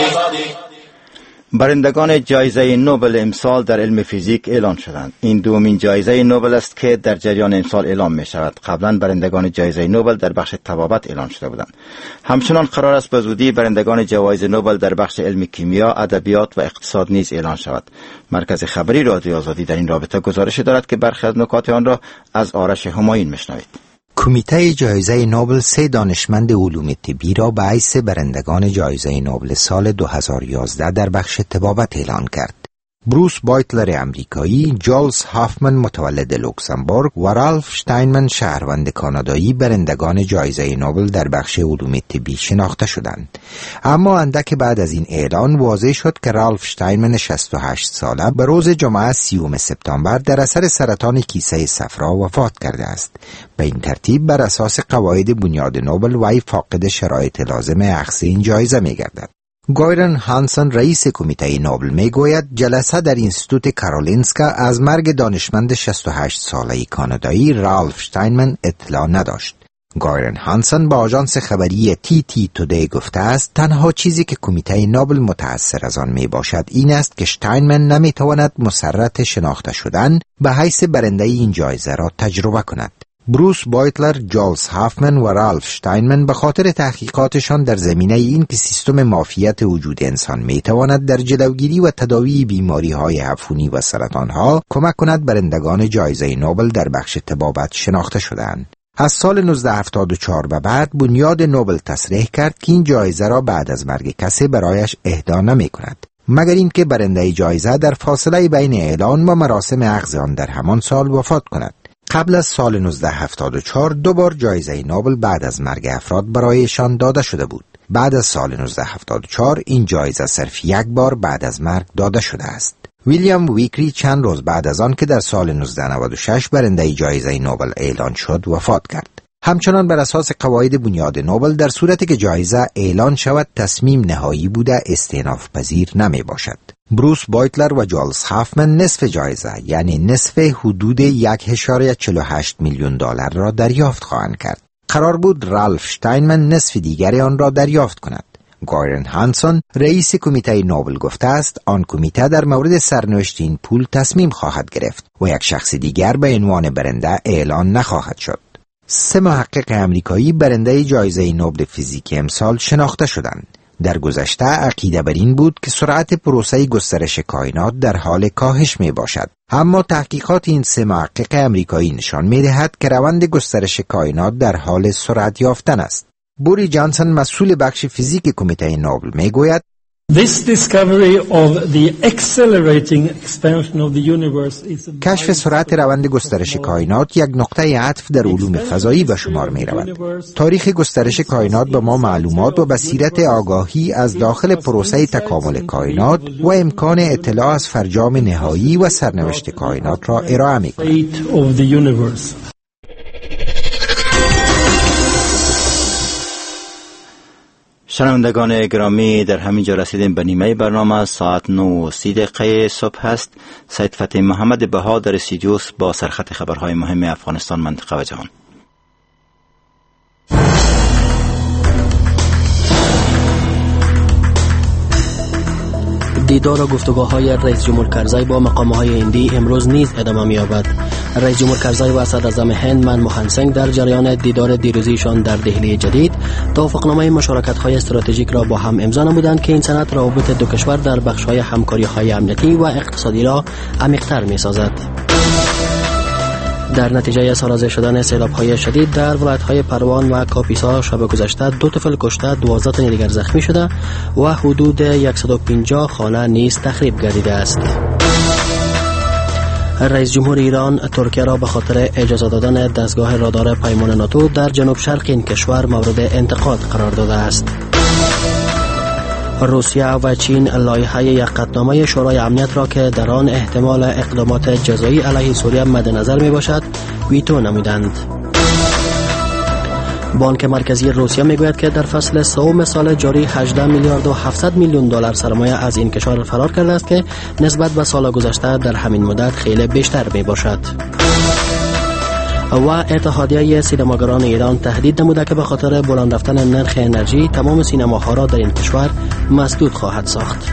برندگان جایزه نوبل امسال در علم فیزیک اعلان شدند. این دومین جایزه نوبل است که در جریان امسال اعلام می شود. قبلا برندگان جایزه نوبل در بخش طبابت اعلان شده بودند. همچنان قرار است به زودی برندگان جوایز نوبل در بخش علم کیمیا، ادبیات و اقتصاد نیز اعلان شود. مرکز خبری رادیو آزادی در این رابطه گزارش دارد که برخی از نکات آن را از آرش همایون میشنوید. کمیته جایزه نوبل سه دانشمند علوم طبی را به حیث برندگان جایزه نوبل سال دو هزار و یازده در بخش طبابت اعلان کرد. بروس بایتلر امریکایی، جالز هافمن متولد لوکزامبورگ و رالف شتاینمن شهروند کانادایی برندگان جایزه نوبل در بخش علوم طبی شناخته شدند. اما اندک بعد از این اعلان واضح شد که رالف شتاینمن شصت و هشت ساله به روز جمعه سیوم سپتامبر در اثر سرطان کیسه صفرا وفات کرده است. به این ترتیب بر اساس قواعد بنیاد نوبل وی فاقد شرایط لازم اخذ این جایزه می‌گردد. گویرن هانسن رئیس کمیته نوبل میگوید جلسه در اینستیتوت کارولینسکا از مرگ دانشمند شصت و هشت ساله کانادایی رالف شتاینمن اطلاع نداشت. گویرن هانسن با آژانس خبری تی تی تودی گفته است تنها چیزی که کمیته نوبل متأثر از آن می باشد این است که شتاینمن نمی تواند مسرت شناخته شدن به حیث برنده این جایزه را تجربه کند. بروس بایتلر، جالز هافمن و رالف شتاینمن به خاطر تحقیقاتشان در زمینه این که سیستم معافیت وجود انسان میتواند در جلوگیری و تداوی بیماری‌های عفونی و سرطان‌ها کمک کند برندگان جایزه نوبل در بخش طبابت شناخته شدند. از سال نوزده هفتاد و چهار به بعد بنیاد نوبل تصریح کرد که این جایزه را بعد از مرگ کسی برایش اهدا نمی‌کند، مگر اینکه برنده جایزه در فاصله بین اعلان و مراسم اخذ آن در همان سال وفات کند. قبل از سال نوزده هفتاد و چهار دو بار جایزه نوبل بعد از مرگ افراد برایشان داده شده بود. بعد از سال نوزده هفتاد و چهار این جایزه صرف یک بار بعد از مرگ داده شده است. ویلیام ویکری چند روز بعد از آن که در سال نوزده نود و شش برنده جایزه نوبل اعلان شد وفات کرد. همچنان بر اساس قواعد بنیاد نوبل در صورتی که جایزه اعلان شود تصمیم نهایی بوده استئناف پذیر نمی باشد. بروس بایتلر و جالز هافمن نصف جایزه یعنی نصف حدود یک و چهل و هشت میلیون دلار را دریافت خواهند کرد. قرار بود رالف شتاینمن نصف دیگری آن را دریافت کند. گویرن هانسن رئیس کمیته نوبل گفته است آن کمیته در مورد سرنوشت این پول تصمیم خواهد گرفت و یک شخص دیگر به عنوان برنده اعلان نخواهد شد. سه محقق امریکایی برنده جایزه نوبل فیزیک امسال شناخته شدند. در گذشته عقیده بر این بود که سرعت پروسه گسترش کائنات در حال کاهش می باشد، اما تحقیقات این سه محقق امریکایی نشان می دهد که روند گسترش کائنات در حال سرعت یافتن است. بوری جانسن مسئول بخش فیزیک کمیته نوبل می گوید کشف سرعت روند گسترش کائنات یک نقطه عطف در علوم فضایی به شمار می رود. تاریخ گسترش کائنات به ما معلومات و بصیرت آگاهی از داخل پروسه تکامل کائنات و امکان اطلاع از فرجام نهایی و سرنوشت کائنات را ارائه می کند. شنوندگان گرامی، در همین جا رسیدیم به نیمه برنامه. ساعت نه و سی دقیقه صبح است. سید فتح محمد بها در استودیو با سرخط خبرهای مهم افغانستان، منطقه و جهان. دیدار و گفتگوهای رئیس جمهور کرزی با مقام‌های هندی امروز نیز ادامه می‌یابد. رئیس جمهور کرزی و صدراعظم هند منموهن سینگ در جریان دیدار دیروزیشان در دهلی جدید توافقنامه مشارکت‌های استراتژیک را با هم امضا نمودند که این سند روابط دو کشور در بخش‌های همکاری‌های امنیتی و اقتصادی را عمیق‌تر می‌سازد. در نتیجه سرازیر شدن سیلاب‌های شدید در ولایت‌های پروان و کاپیسا شب گذشته دو طفل کشته، دوازده تن دیگر زخمی شده و حدود صد و پنجاه خانه نیز تخریب گردیده است. رئیس جمهور ایران ترکیه را به خاطر اجازه دادن دستگاه رادار پیمان ناتو در جنوب شرق این کشور مورد انتقاد قرار داده است. روسیه و چین لایحه یک قطعنامه شورای امنیت را که در آن احتمال اقدامات جزایی علیه سوریه مد نظر می باشد ویتو نمودند. بانک مرکزی روسیه می گوید که در فصل سوم سال جاری هجده میلیارد و هفتصد میلیون دلار سرمایه از این کشور فرار کرده است که نسبت به سال گذشته در همین مدت خیلی بیشتر می باشد. و اتحادیه سینماگران ایران تهدید نموده که به خاطر بلند رفتن نرخ انرژی تمام سینماها را در این کشور مسدود خواهد ساخت.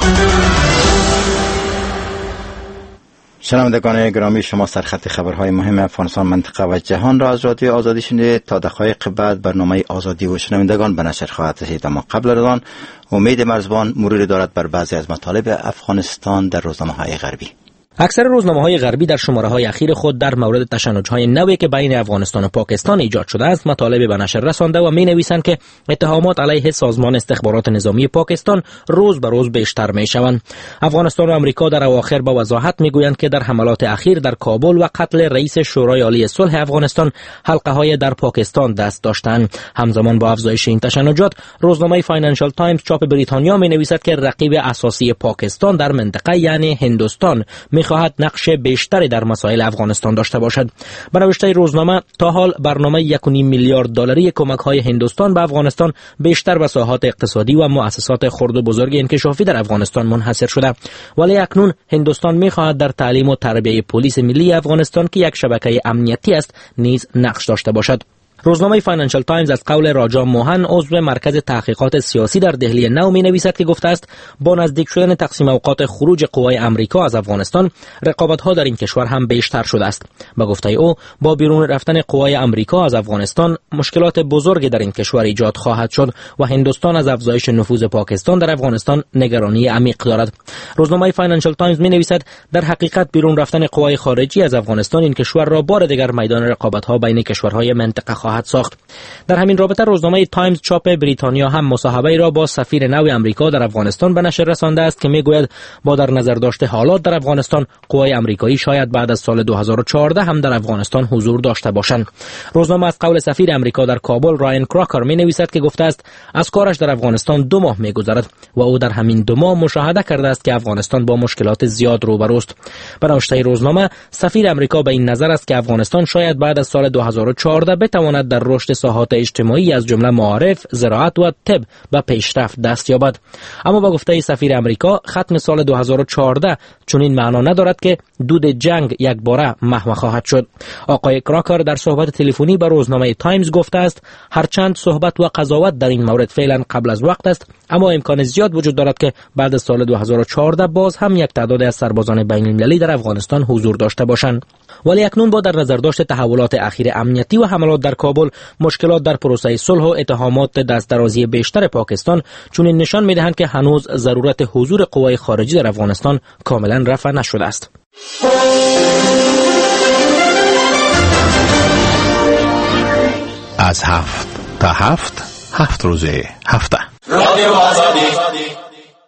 شنوندگان گرامی، شما سرخط خبرهای مهم افغانستان، منطقه و جهان را از رادیو آزادی شنیدید. تا دقایق بعد برنامه آزادی و شنوندگان به نشر خواهد رسید، اما قبل از آن امید مرزبان مروری دارد بر بعضی از مطالب افغانستان در روزنامه‌های غربی. اکثر روزنامه‌های غربی در شماره‌های اخیر خود در مورد تشنج‌های نوعی که بین افغانستان و پاکستان ایجاد شده است مطالب به نشر رسانده و می‌نویسند که اتهامات علیه سازمان استخبارات نظامی پاکستان روز به روز بیشتر می‌شوند. افغانستان و آمریکا در اواخر با وضاحت می‌گویند که در حملات اخیر در کابل و قتل رئیس شورای عالی صلح افغانستان حلقه‌های در پاکستان دست داشتند. همزمان با افزایش این تشنجات، روزنامه فاینانشال تایمز چاپ بریتانیا می‌نویسد که رقیب اساسی پاکستان در منطقه یعنی هندوستان خواهد نقش بیشتری در مسائل افغانستان داشته باشد. به نوشته روزنامه تا حال برنامه یک و نیم میلیارد دلاری کمک‌های هندوستان به افغانستان بیشتر به ساحات اقتصادی و مؤسسات خرد و بزرگ انکشافی در افغانستان منحصر شده، ولی اکنون هندوستان می‌خواهد در تعلیم و تربیت پلیس ملی افغانستان که یک شبکه امنیتی است نیز نقش داشته باشد. روزنامه فاینانشال تایمز از قول راجا موهن عضو مرکز تحقیقات سیاسی در دهلی نو می نویسد که گفته است با نزدیک شدن تقسیم اوقات خروج قوای امریکا از افغانستان رقابت‌ها در این کشور هم بیشتر شده است. به گفته او با بیرون رفتن قوای امریکا از افغانستان مشکلات بزرگی در این کشور ایجاد خواهد شد و هندوستان از افزایش نفوذ پاکستان در افغانستان نگرانی عمیق دارد. روزنامه فاینانشال تایمز می نویسد در حقیقت بیرون رفتن قوای خارجی از افغانستان این کشور را بار دیگر میدان رقابت‌ها بین کشورهای منطقه خواهد ساخت. در همین رابطه روزنامه تایمز چاپ بریتانیا هم مصاحبه‌ای را با سفیر نو آمریکا در افغانستان به نشر رسانده است که میگوید با در نظر داشته حالات در افغانستان قوای آمریکایی شاید بعد از سال دو هزار و چهارده هم در افغانستان حضور داشته باشند. روزنامه از قول سفیر آمریکا در کابل راین کراکر می‌نویسد که گفته است از کارش در افغانستان دو ماه می‌گذرد و او در همین دو ماه مشاهده کرده است که افغانستان با مشکلات زیاد روبروست. به نوشته روزنامه سفیر آمریکا به این نظر است که افغانستان شاید بعد از سال دو هزار و چهارده بتواند در رشد ساحات اجتماعی از جمله معارف، زراعت و طب به پیشرفت دست یابد. اما با گفته سفیر آمریکا ختم سال دو هزار و چهارده چنین معنا ندارد که دود جنگ یک باره محو خواهد شد. آقای کراکر در صحبت تلفنی با روزنامه تایمز گفته است هرچند صحبت و قضاوت در این مورد فعلا قبل از وقت است، اما امکان زیاد وجود دارد که بعد از سال دو هزار و چهارده باز هم یک تعداد از سربازان بین المللی در افغانستان حضور داشته باشند. ولی اکنون با در نظر داشت تحولات اخیر امنیتی و حملات در کابل، مشکلات در پروسه صلح و اتهامات دست درازی بیشتر پاکستان چون نشان می‌دهند که هنوز ضرورت حضور قوای خارجی در افغانستان کاملا رفع نشده است. از هفت تا هفت هفت روزه هفته رادیو آزادی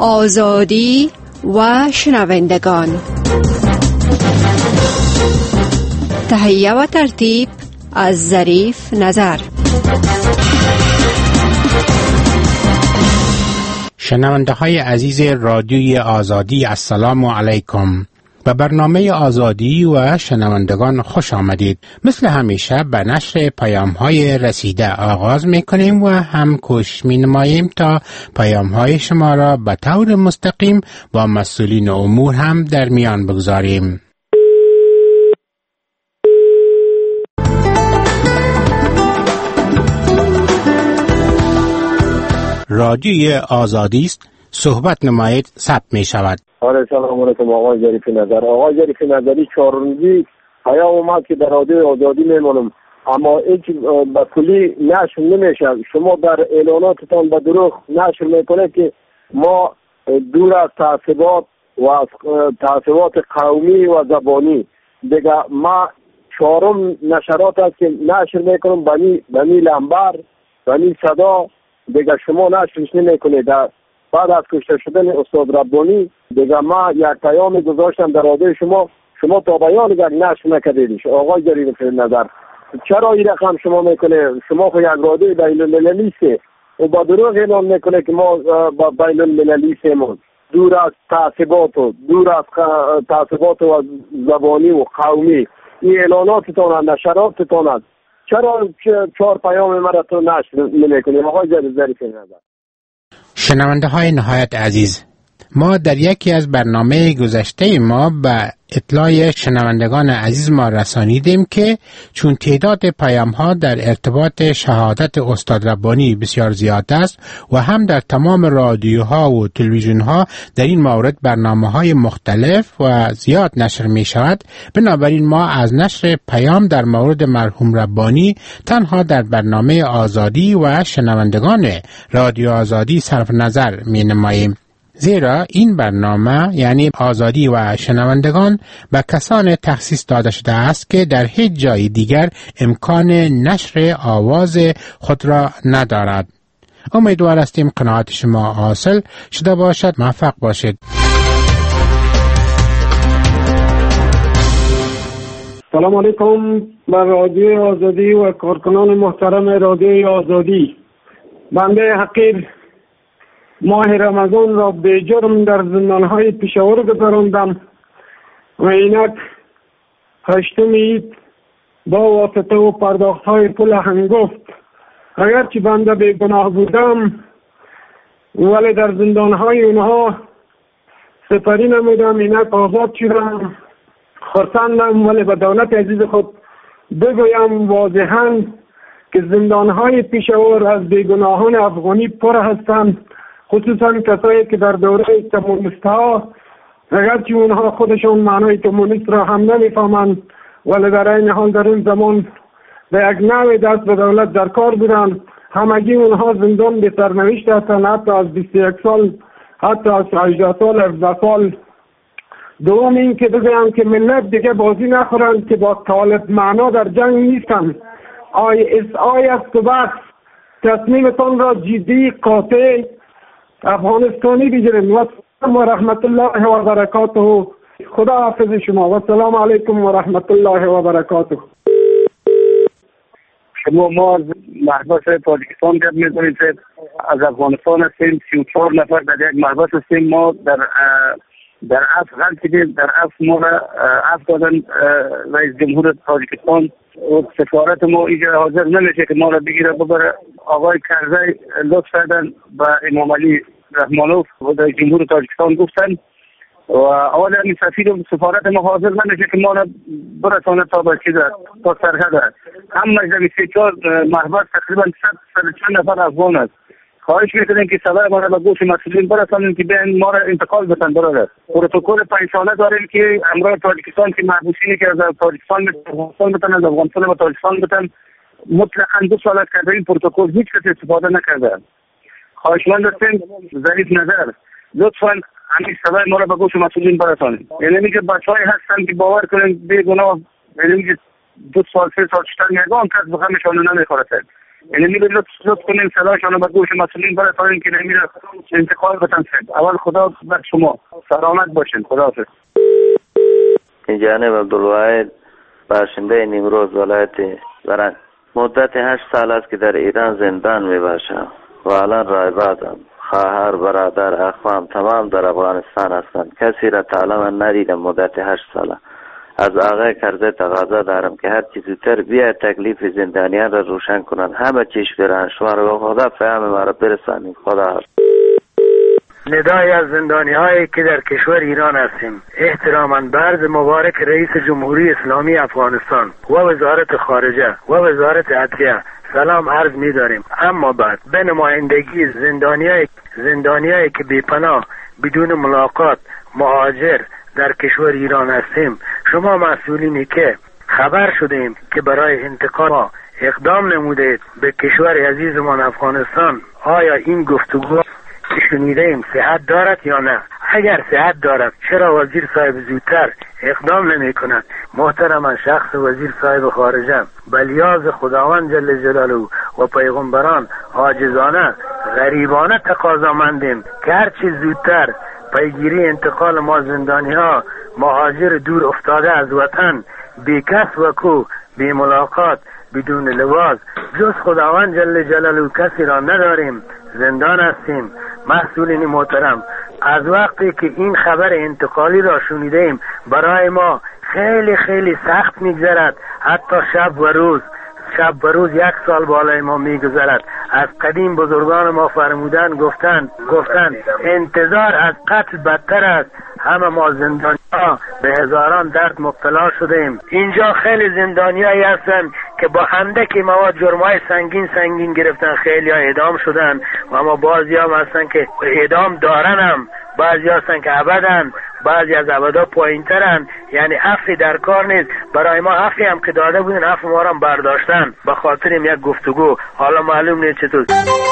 آزادی و شنوندگان. تهیه و ترتیب از ظریف نظر. شنونده های عزیز رادیوی آزادی، السلام علیکم. به برنامه آزادی و شنوندگان خوش آمدید. مثل همیشه به نشر پیام های رسیده آغاز می کنیم و هم کوشش می نماییم تا پیام های شما را به طور مستقیم با مسئولین امور هم در میان بگذاریم. رادیوی آزادی است، صحبت نمایید، ثبت می شود. آره سلام علیکم آقای ظریف نظر. آقای ظریف نظری چهارمزی پیام اومد که در رادیوی آزادی میمونم، اما هیچ به کلی نشر نمیشه. شما در اعلاناتتان به دروغ نشر میکنه که ما دور از تعصبات و از تعصبات قومی و زبانی. دیگه ما چهارم نشرات هست که نشر میکنم بنی بنی لنبر بنی صدا، دیگه شما نشرش نمیکنید. بعد از کشته شدن استاد ربانی دیگه ما یک پیام گذاشتم در رادیو شما، شما تا بیان یک نشر نکردیدش. آقای ظریف نظر چرا این رقم شما میکنه؟ شما خو یک رادیو بین المللی است و با دروغ اعلام میکنه که ما با بین المللی هستیم، دور از تعصبات و دور از تعصبات و زبانی و قومی. این اعلاناتتان نشراتتان است، چرا چهار پیام مرا تو نشر نمیکنیم؟ آقای ظریف نظر. شنونده های نهایت عزیز، ما در یکی از برنامه گذشته ما به اطلاع شنوندگان عزیز ما رسانیدیم که چون تعداد پیام ها در ارتباط شهادت استاد ربانی بسیار زیاد است و هم در تمام رادیوها و تلویزیون ها در این مورد برنامه های مختلف و زیاد نشر می شود، بنابراین ما از نشر پیام در مورد مرحوم ربانی تنها در برنامه آزادی و شنوندگان رادیو آزادی صرف نظر می نماییم، زیرا این برنامه یعنی آزادی و شنوندگان به کسان تخصیص داده شده است که در هیچ جای دیگر امکان نشر آواز خود را ندارد. امیدوار هستیم قناعت شما حاصل شده باشد. موفق باشید. سلام علیکم بر رادیو آزادی و کارکنان محترم رادیو آزادی. بنده حقیر ماه رمضان را به جرم در زندانهای پشاور گذراندم و اینک هشتم عید با واسطه و پرداختهای پول هنگفت اگرچه بنده به گناه بودم ولی در زندانهای اونها سپری نمودم، اینک آزاد شدم. خرسندم ولی به دولت عزیز خود بگویم واضحاً که زندانهای پشاور از بیگناهان افغانی پر هستند، خصوصا کسایی که در دوره کمونیست ها اگرچه اونها خودشون معنای کمونیست را هم نمیفهمند ولی در این حال در اون زمان به یک نوع دست به دولت در کار بودند، همگی اونها زندان به سرنوشت هستند، حتی از بیست و یک سال، حتی از هجده سال، هفده سال. دوم این که بگویم که ملت دیگه بازی نخورند که با طالب معنا در جنگ نیستند. آی اس آی است و بس. تصمیمتان را جدی قاطع افغانستانی بگیرین. و سلام و رحمت الله و برکاته. خدا حافظ شما و سلام علیکم و رحمت الله و برکاته. شما ما از محبس تاجیکستان گفت می‌کنید، از افغانستان هستیم، سی و چهار نفر در یک محبس هستیم. ما در در اصل غلطی در اصل ما را اصل دادن رئیس جمهور تاجیکستان و سفارت ما اینجا حاضر نمیشه که ما را بگیره ببره. آقای کرزی لطف کردن به امام علی رحمانوف و رئیس جمهور تاجیکستان گفتن و اول این سفیر سفارت ما حاضر نمیشه که ما را برسانه تا به چیز تا سرحد. هم مجلس سی چهار محبس تقریبا صد و چند نفر افغان است. خواهش میکنیم که صدای ما را به گوش مسئولین برسانیم که بیاین ما را انتقال بدن. برادر پروتکل پنج ساله داریم که امروز تاجیکستان که محبوسینی که از تاجیکستان به افغانستان بتن، از افغانستان به تاجیکستان بتن، مطلقاً دو سال است که این پروتکل هیچ کسی استفاده نکرده. خواهشمند هستیم ظریف نظر لطفاً همین صدای ما را به گوش مسئولین برسانیم. یعنی میگه بچه‌ای هستن که باور کنین بیگناه، یعنی میگه دو سال سه سال چتر یگان کس به غمشان نمیخوره. یعنی لطف لطف کنین صداشان رو به گوش مسئولین برای تا اینکه نمیره انتقال بتن. اول خدا بر شما سلامت باشین. خداحافظ. جانب عبدالواحد، باشنده نیمروز ولایت زرنج. مدت هشت سال است که در ایران زندان می باشم و الان رایبادم. خواهر، برادر، اخوام تمام در افغانستان هستند. کسی را تا الان ندیدم مدت هشت ساله. از آقای کرزی تقاضا دارم که هر چیز زودتر بیاید تکلیف زندانیان را روشن کنند. همه چیش برن شما را خدا پیام ما را برسانید. خدا. ندای از زندانی هایی که در کشور ایران هستیم، احتراما برز مبارک رئیس جمهوری اسلامی افغانستان و وزارت خارجه و وزارت عدلیه سلام عرض می داریم. اما بعد به نمایندگی زندانیای زندانیایی که بی‌پناه بدون ملاقات مهاجر در کشور ایران هستیم، شما مسئولینی که خبر شدیم که برای انتقال ما اقدام نمودید به کشور عزیزمان افغانستان، آیا این گفتگو که شنیدیم صحت دارد یا نه؟ اگر صحت دارد چرا وزیر صاحب زودتر اقدام نمی کند؟ محترم شخص وزیر صاحب خارجه بلیاز خداوند جل جلاله و پیغمبران عاجزانه غریبانه تقاضا مندیم که هر چیز زودتر پیگیری انتقال ما زندانی ها مهاجر دور افتاده از وطن بی کس و کو بی ملاقات بدون لباس جز خداوند جل جلاله کسی را نداریم، زندان هستیم. مسئولین محترم، از وقتی که این خبر انتقالی را شنیدیم برای ما خیلی خیلی سخت میگذرد. حتی شب و روز شب و روز یک سال بالای ما میگذرد. از قدیم بزرگان ما فرمودن گفتن گفتن انتظار از قتل بدتر است. همه ما زندانی ها به هزاران درد مبتلا شدیم. اینجا خیلی زندانیایی هستن که با اندکی مواد جرمای سنگین سنگین گرفتن، خیلی ها اعدام شدن و اما بعضی هم هستن که اعدام دارن، هم بعضی هستن که ابدن، بعضی از ابدا پایین ترن. یعنی عفی در کار نیست. برای ما عفی هم که داده بودن عفو ما هم برداشتن به خاطر یک گفتگو. حالا معلوم نیست چطور.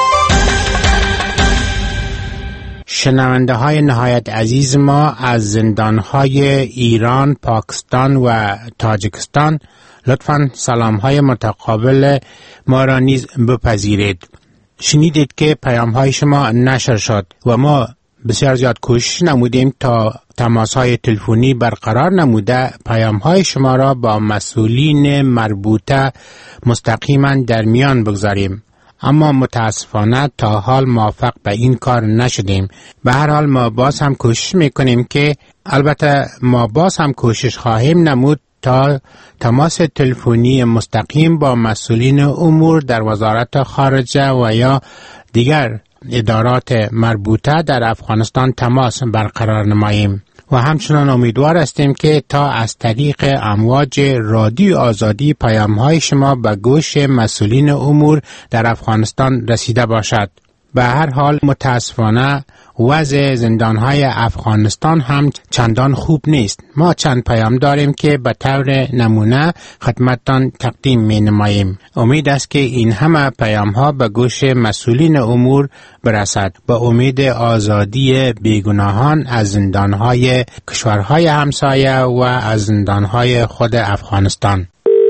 شنونده های نهایت عزیز ما از زندان های ایران، پاکستان و تاجیکستان، لطفاً سلام های متقابل ما را نیز بپذیرید. شنیدید که پیام های شما نشر شد و ما بسیار زیاد کوشش نمودیم تا تماس های تلفنی برقرار نموده پیام های شما را با مسئولین مربوطه مستقیما در میان بگذاریم، اما متاسفانه تا حال موفق به این کار نشدیم. به هر حال ما باز هم کوشش میکنیم که البته ما باز هم کوشش خواهیم نمود تا تماس تلفنی مستقیم با مسئولین امور در وزارت خارجه و یا دیگر ادارات مربوطه در افغانستان تماس برقرار نماییم و همچنان امیدوار هستیم که تا از طریق امواج رادیو آزادی پیام‌های شما به گوش مسئولین امور در افغانستان رسیده باشد. به هر حال متاسفانه وضع زندان‌های افغانستان هم چندان خوب نیست. ما چند پیام داریم که به طور نمونه خدمتتان تقدیم می‌نماییم. امید است که این همه پیام‌ها به گوش مسئولین امور برسد. با امید آزادی بیگناهان از زندان‌های کشورهای همسایه و از زندان‌های خود افغانستان.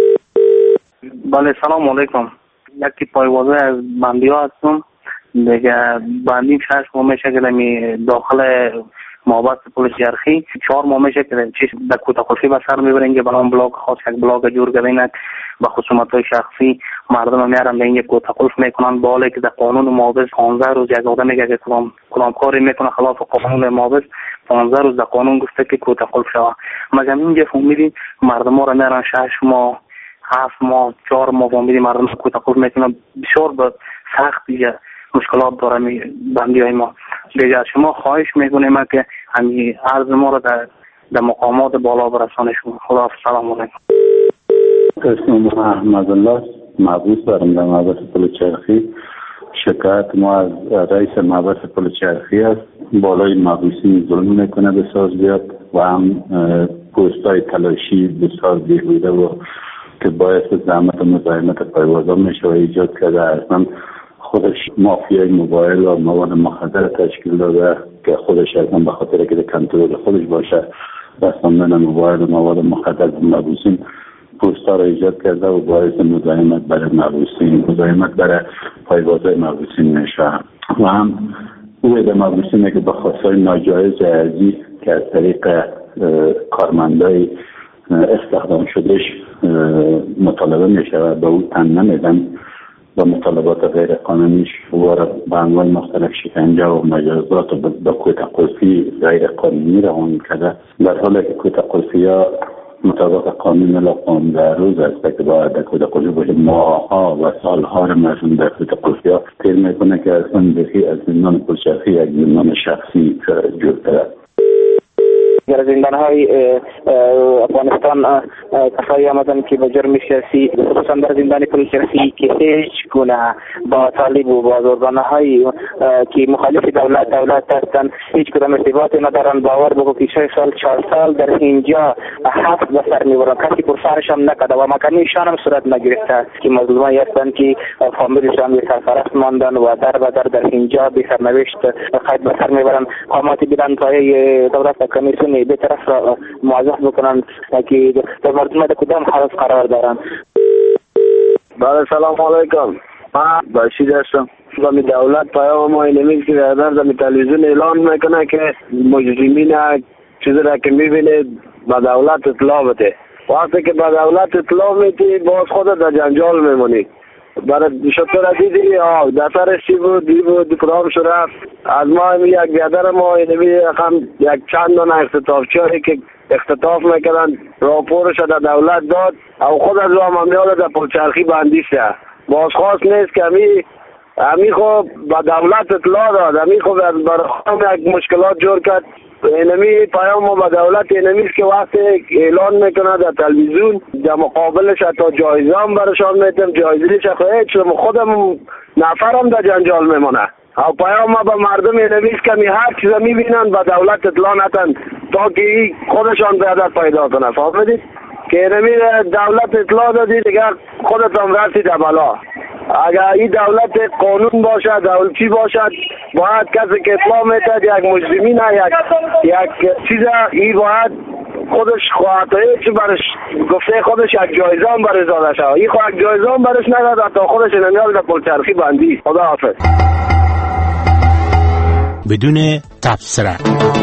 بله، سلام علیکم. یکی پایوازه از بندی‌ها هستم. دیگه بندیم شش ماه میشه که می داخل محبت پلیس جرخی چهار ماه میشه که چیز در کوتاخوشی به سر میبرین که بلان بلاک خاص یک بلاک جور کردین به خصومت‌های شخصی مردم میارن به این کوتاخوش میکنن، بالا که در قانون محافظ پانزده روز یک آدم میگه که کلام کلام کاری میکنه خلاف قانون محافظ پانزده روز در قانون گفته که کوتاخوش شوه. مگه اینجا فهمیدین مردم ها رو میارن شش ماه هفت ماه چهار ماه فهمیدین مردم کوتاخوش میکنن. بسیار به سخت دیگه مشکلات داره می بندی های ما. دیگه شما خواهش میکنیم که همین عرض ما رو در در مقامات بالا برسانه شما. خدا سلام علیکم. اسم احمد الله مبعوث دارم در محبس پل چرخی. شکایت ما از رئیس محبس پل چرخی است. بالای مبعوثین ظلم میکنه به ساز بیاد و هم پوستای تلاشی بسیار بیهوده و که باعث زحمت و مزاحمت پایوازا میشه و ایجاد کرده. اصلا خودش مافیای موبایل و مواد مخدر تشکیل داده که خودش اصلا به خاطر که کنترل خودش باشه رساندن موبایل و مواد مخدر به مبعوثین پست ها را ایجاد کرده و باعث مزاحمت برای مبعوثین، مزاحمت برای پایگاه مبعوثین میشه. و هم او عده مبعوثینه که به خواستهای ناجایز ارزی که از طریق کارمندای استخدام شدهش مطالبه میشه و به او تن نمیدن و مطالبات غیر قانونیش او را به انواع مختلف شکنجه و مجازات و به کوتا قلفی غیر قانونی روان کرده، در حالی که کوتا قلفی ها مطابق قانون الا پانزده روز است که باید در کوتا قلفی باشه. ماهها و سالها را مردم در کوتا قلفی ها تیر میکنه که اصلا بخی از زندان پلچرخی یک زندان شخصی جور کرده. در زندانهای افغانستان کسایی آمدن که به جرم سیاسی، خصوصا در زندان پلچرخی که هیچ گونه با طالب و بازرگانه هایی که مخالف دولت دولت هستند هیچ کدام ارتباطی ندارن. باور بگو که شش سال چهار سال در اینجا حق به سر میبرن، کسی پرسرش هم نکرده و مکانیشان هم صورت نگرفته که مظلومایی هستند که فامیلشان به سرپرست ماندن و در به در در اینجا به سرنوشت قید به سر میبرن. قامات بیدن پایه دولت کمیسیون به طرف را موظف بکنن که در مردم در کدام حالت قرار دارن. بله سلام علیکم، من باشید هستم. زمین دولت پیام ما اینمیز که در زمین تلویزیون اعلان میکنه که مجرمین چیزی را که میبینه به دولت اطلاع بده. وقتی که به دولت اطلاع میدی باز خودت در جنجال میمونی. برای شطور دیدی آه دفترش چی بود دی بود کدام شو رفت. از ما یک بیادر ما اینمی هم یک چند دانه اختطافچاری که اختطاف میکردن راپورش در دولت داد او خود از او ممنیال در پلچرخی بندیشه. بازخواست نیست که همی همی خب به دولت اطلاع داد، همی خب برای یک مشکلات جور کرد. اینمی پیام ما به دولت اینمیست که وقتی اعلان میکنه در تلویزیون در مقابلش حتی جایزه هم برشان میتیم، جایزه شخصه چون خودم نفرم در جنجال میمونه. او پیام ما به مردم اینمیست که می هر چیز میبینن به دولت اطلاع نتن تا که خودشان به هدف پیدا کنه. فهمیدید که اینمی دولت اطلاع دادی دیگه خودت هم رسید بلا. اگر این دولت قانون باشد، دولت چی باشد، باید کسی که اطلاع میتد یک مجرمین یک یک چیز ای باید خودش خواهده چی برش گفته خودش یک جایزه هم برش داده شد. این خواهد یک جایزه هم برش نداد تا خودش نمیاد در پلچرخی بندی. خدا حافظ. بدون تبصره.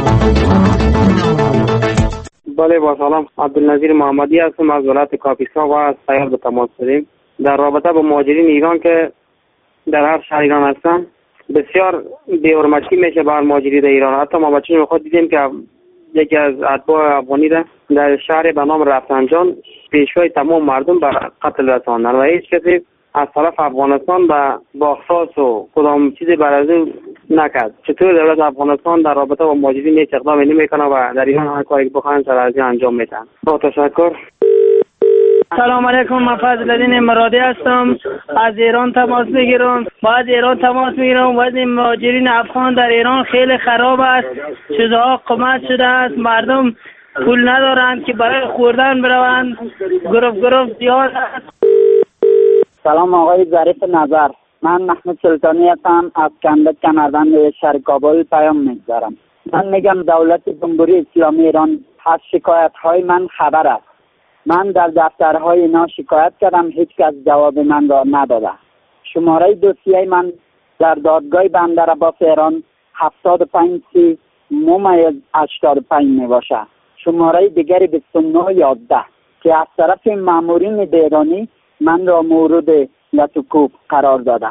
بله با سلام، عبدالنظیر محمدی هستم از ولایت کاپیسا و از سیار به تماس شدیم. در رابطه با مهاجرین ایران که در هر شهر ایران هستن بسیار بی‌حرمتی میشه بر مهاجرین در ایران. حتی ما بچه‌ها خود دیدیم که یکی از اتباع افغانی در شهر به نام رفسنجان پیشوای تمام مردم به قتل رساندن و هیچ کسی از طرف افغانستان به باخصاص و کدام چیزی برای نکرد. چطور دولت افغانستان در رابطه با مهاجرین هیچ اقدامی نمیکنه و در ایران هر کاری بخواهند سر از انجام میدن؟ با تشکر. سلام علیکم، من فضل الدین مرادی هستم، از ایران تماس میگیرم. باید ایران تماس میگیرم. وضع مهاجرین افغان در ایران خیلی خراب است، چیزها قیمت شده است، مردم پول ندارند که برای خوردن بروند، گروه گروه زیاد است. سلام آقای ظریف نظر، من محمود سلطانی هستم از کندک کمربند شهر کابل پیام میگذارم. من میگم دولت جمهوری اسلامی ایران از شکایت های من خبر است. من در دفترهای اینا شکایت کردم، هیچ کس جواب من را نداده. شماره دوسیه من در دادگاه بندر عباس ایران هفتاد و پنج سی ممیز هشتاد و پنج می باشه. شماره دیگری بیست و نه یازده که از طرف مامورین ایرانی من را مورد لطوکوب قرار داده.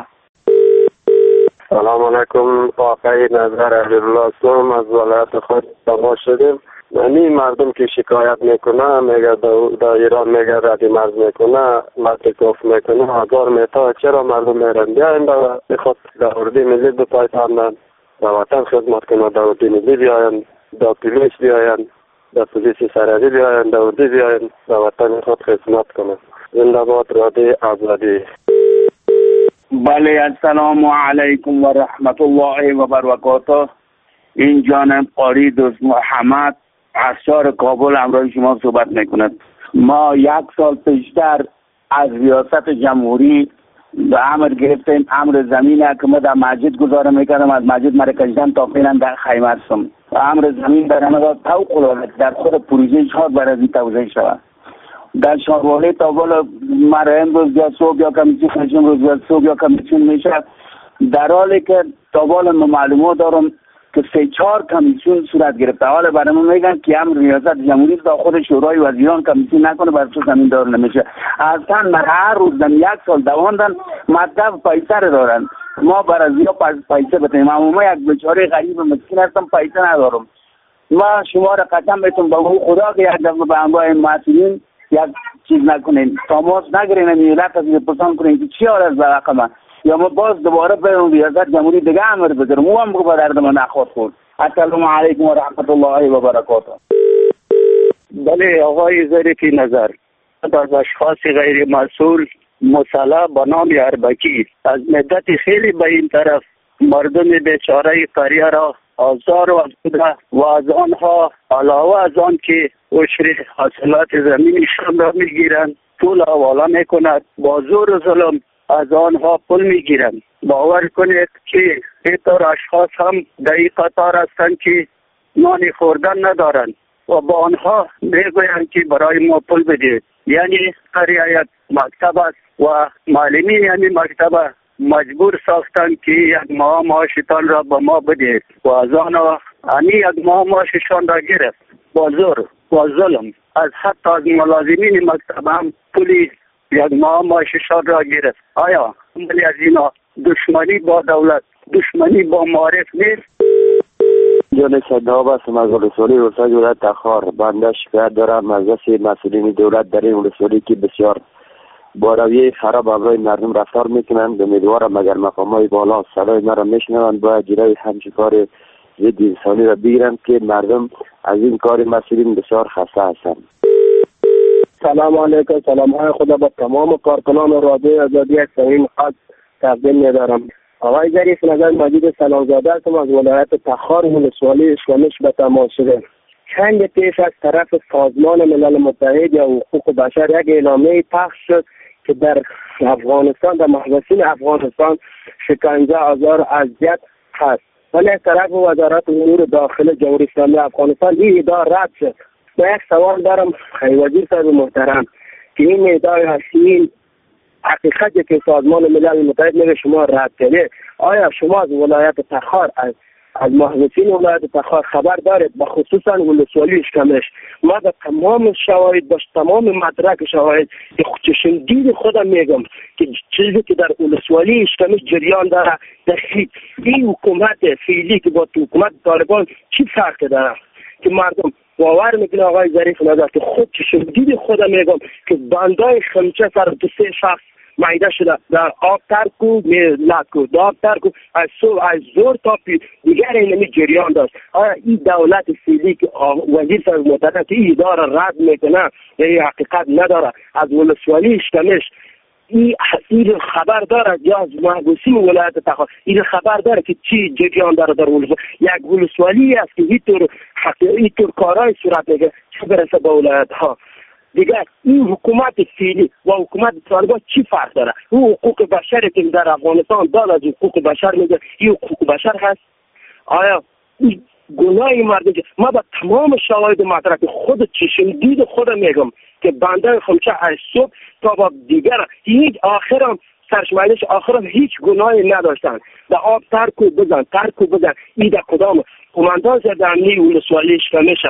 سلام علیکم، آقای نظر عبدالله هستم، از ولایت خود تماس شدیم. یعنی مردم که شکایت میکنه میگه در ایران میگه ردی مرز میکنه، متکاف میکنه، هزار میتا چرا مردم میرن بیاین و بخواد در اردی ملی بپایتاندن و وطن خدمت کنه، در اردی ملی بیاین، در پولیس بیاین، در پولیس سرحدی بیاین، در اردی بیاین و وطن خود خدمت کنه. زنده باد رادی آزادی. بله السلام علیکم و رحمت الله و برکاته. این جانم قاری دوست محمد از شهر کابل همراه شما صحبت میکند. ما یک سال پیشتر از ریاست جمهوری به امر گرفتیم، امر زمینه که ما در مسجد گذاره میکردم، از مسجد مرکزیدن تا فعلا در خیمه هستم و امر زمین در همه داد توقع در خود پروژه شاد برای این توضیح شود. در شاروالای تابال مرا امروز یا صبح یا کمیسیون خشم روز یا صبح یا کمیسیون میشه، در حالی که تابال معلومات دارم که سه چهار کمیسیون صورت گرفته. حالا برای من میگن که امر ریاست جمهوری تا خود شورای وزیران کمیسیون نکنه بر تو زمین دار نمیشه. اصلا من هر روز دم یک سال دواندن مطلب پیسه دارن، ما برای زیا پیسه بتیم. اما یک بیچاره غریب مسکین هستم، پیسه ندارم. ما شما را قسم بهتون به خدا که یک دفعه به همراه مسئولین یک چیز نکنین، تماس نگیرین، ملت از پرسان کنین که چی آرز به رقمه، یا ما باز دوباره بریم ریاست جمهوری دیگه امر بذارم او هم به درد ما نخواست خورد. السلام علیکم و رحمت الله و برکاته. بله آقای ظریفی نظر، از اشخاص غیر مسئول مسلح به نام اربکی از مدت خیلی به این طرف مردم بیچاره قریه را آزار و ازده و از آنها علاوه از آن که عشر حاصلات زمینشان را میگیرند پول حواله میکند، با زور و ظلم از آنها پول میگیرند. باور کنید که اینطور اشخاص هم در این قطار هستند که نان خوردن ندارند و با آنها میگویند که برای ما پول بدید. یعنی قریه یک مکتب است و معلمین یعنی مکتب مجبور ساختن که یک ماه معاشتان را به ما بدید و از آنها انی یک ماه معاششان را گرفت با زور و ظلم. از حتی از ملازمین مکتب هم پولی یک ماه معاششان را گرفت. آیا ولی از اینا دشمنی با دولت، دشمنی با معارف نیست؟ جان صداب هستم از ولسوالی روسای ولایت تخار. بنده شکایت دارم از دست مسئولین دولت در این ولسوالی که بسیار با رویه خراب همراه مردم رفتار میکنند. امیدوارم اگر مقامات بالا صدای مرا میشنوند باید جلوی همچین کار ضد انسانی را بگیرند که مردم از این کار مسئولین بسیار خسته هستند. سلام علیکم، سلام های خدا با تمام کارکنان رادیو آزادی صمیم خاص تقدیم می‌دارم. آقای ظریف نظر مجید سلامزاده هستم از ولایت تخار ولسوالی اسلامیش به تماس شده. چند پیش از طرف سازمان ملل متحد یا حقوق بشر یک اعلامیه پخش شد که در افغانستان، در محبسین افغانستان شکنجه، آزار، اذیت هست، ولی از طرف وزارت امور داخل جمهوری اسلامی افغانستان این ادعا رد شد. من یک سوال دارم وزیر صاحب محترم که این ادعای هستین حقیقتی که سازمان ملل متحد میگه شما رد کرده، آیا شما از ولایت تخار از از محبسین ولایت تخار خبر دارید؟ به خصوصا ولسوالی اشکمش ما به تمام شواهد باش تمام مدرک شواهد که چشم دید خودم میگم که چیزی که در ولسوالی اشکمش جریان داره در این حکومت فعلی که با حکومت طالبان چی فرق داره که مردم باور میکنه آقای ظریف نظر که خود چشم دید خودم میگم که بندای خمچه سر دو سه شخص معیده شده در آب ترکو میلکو در آب ترکو از صبح از زور تا پی دیگر اینمی جریان داشت. آیا این دولت فعلی که وزیر صاحب محترم که این اداره رد میکنه این حقیقت نداره از ولسوالی اشکمش این این خبر داره یا از محبوسین ولایت تخار این خبر داره که چی جریان داره در ولسوالی؟ یک ولسوالی است که اینطور اینطور کارهای صورت میگه چه برسه به ولایت ها دیگر. این حکومت فعلی و حکومت طالبان چی فرق داره؟ او حقوق بشری که در افغانستان داد از حقوق بشر میگه این حقوق بشر هست؟ آیا این گناه مردم که ما با تمام شواهد مدرک خود چشم دید خودم میگم که بنده خمچه از صبح تا با دیگر هیچ آخرم سرشمایلش آخرم هیچ گناهی نداشتن در آب ترکو بزن ترکو بزن این در کدام کماندان زدنی ولسوالیش کمیشن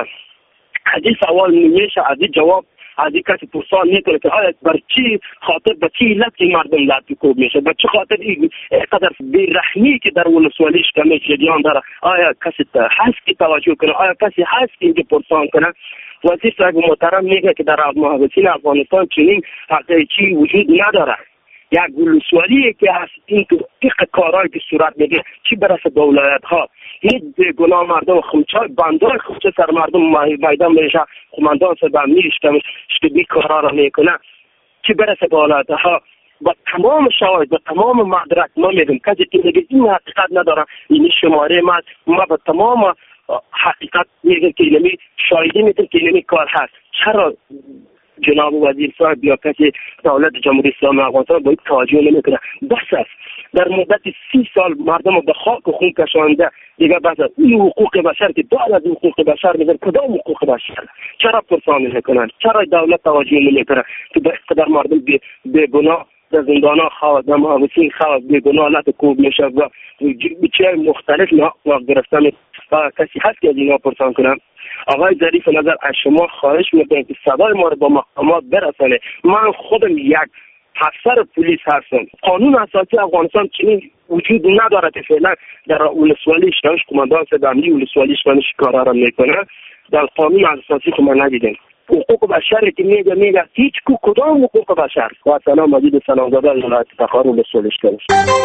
از این سوال نمیشه از این جواب از این کسی پرسان میکنه که آیا بر چی خاطر به چی علت این مردم لطیکوب میشه، به چه خاطر این قدر بیرحمی که در ولسوالیش کمیش جریان داره؟ آیا کسی هست که توجه کنه؟ آیا کسی هست که اینجا پرسان کنه؟ وزیر صاحب محترم میگه که در محبسین افغانستان چنین حقیقی وجود نداره. یک ولسوالی که هست این تو تیق کارهایی که صورت میگه چی برسه به ولایت ها؟ هیچ گناه مردم خمچه بندای خمچه سر مردم میدان میشه کماندان سر میش که بی کارها را میکنه چی برسه به ولایت ها؟ با تمام شواهد با تمام مدرک ما میگم کسی که میگه این حقیقت نداره این شماره ما ما با تمام حقیقت میگم که اینمی شاهدی میتون که اینمی کار هست. چرا جناب وزیر صاحب یا کسی دولت جمهوری اسلامی افغانستان باید توجه نمیکنه؟ بس است در مدت سی سال مردم رو به خاک و خون کشانده دیگه. بس است این حقوق بشر که دار از حقوق بشر میگن کدام حقوق خودش چرا پرسان نکنند؟ چرا دولت توجه نمیکنه که به اقتدار مردم به گناه در زندان ها خواهد در محبسین خواهد به گناه لطکوب میشه و بچه مختلف ناق گرفتن کسی هست که از اینا پرسان کنم؟ آقای ظریف نظر از شما خواهش میکنم که صدای ما رو با مقامات برسانه. من خودم یک افسر پلیس هستم. قانون اساسی افغانستان چنین وجود نداره که فعلا در ولسوالی شنوش کماندان صداملی ولسوالی شنوش کارا را میکنه. در قانون اساسی که ما ندیدیم حقوق بشر که میگه میگه هیچ کدام حقوق بشر. و سلام مجید سلامزاده از ولایت تخار ولسوالی شنوش.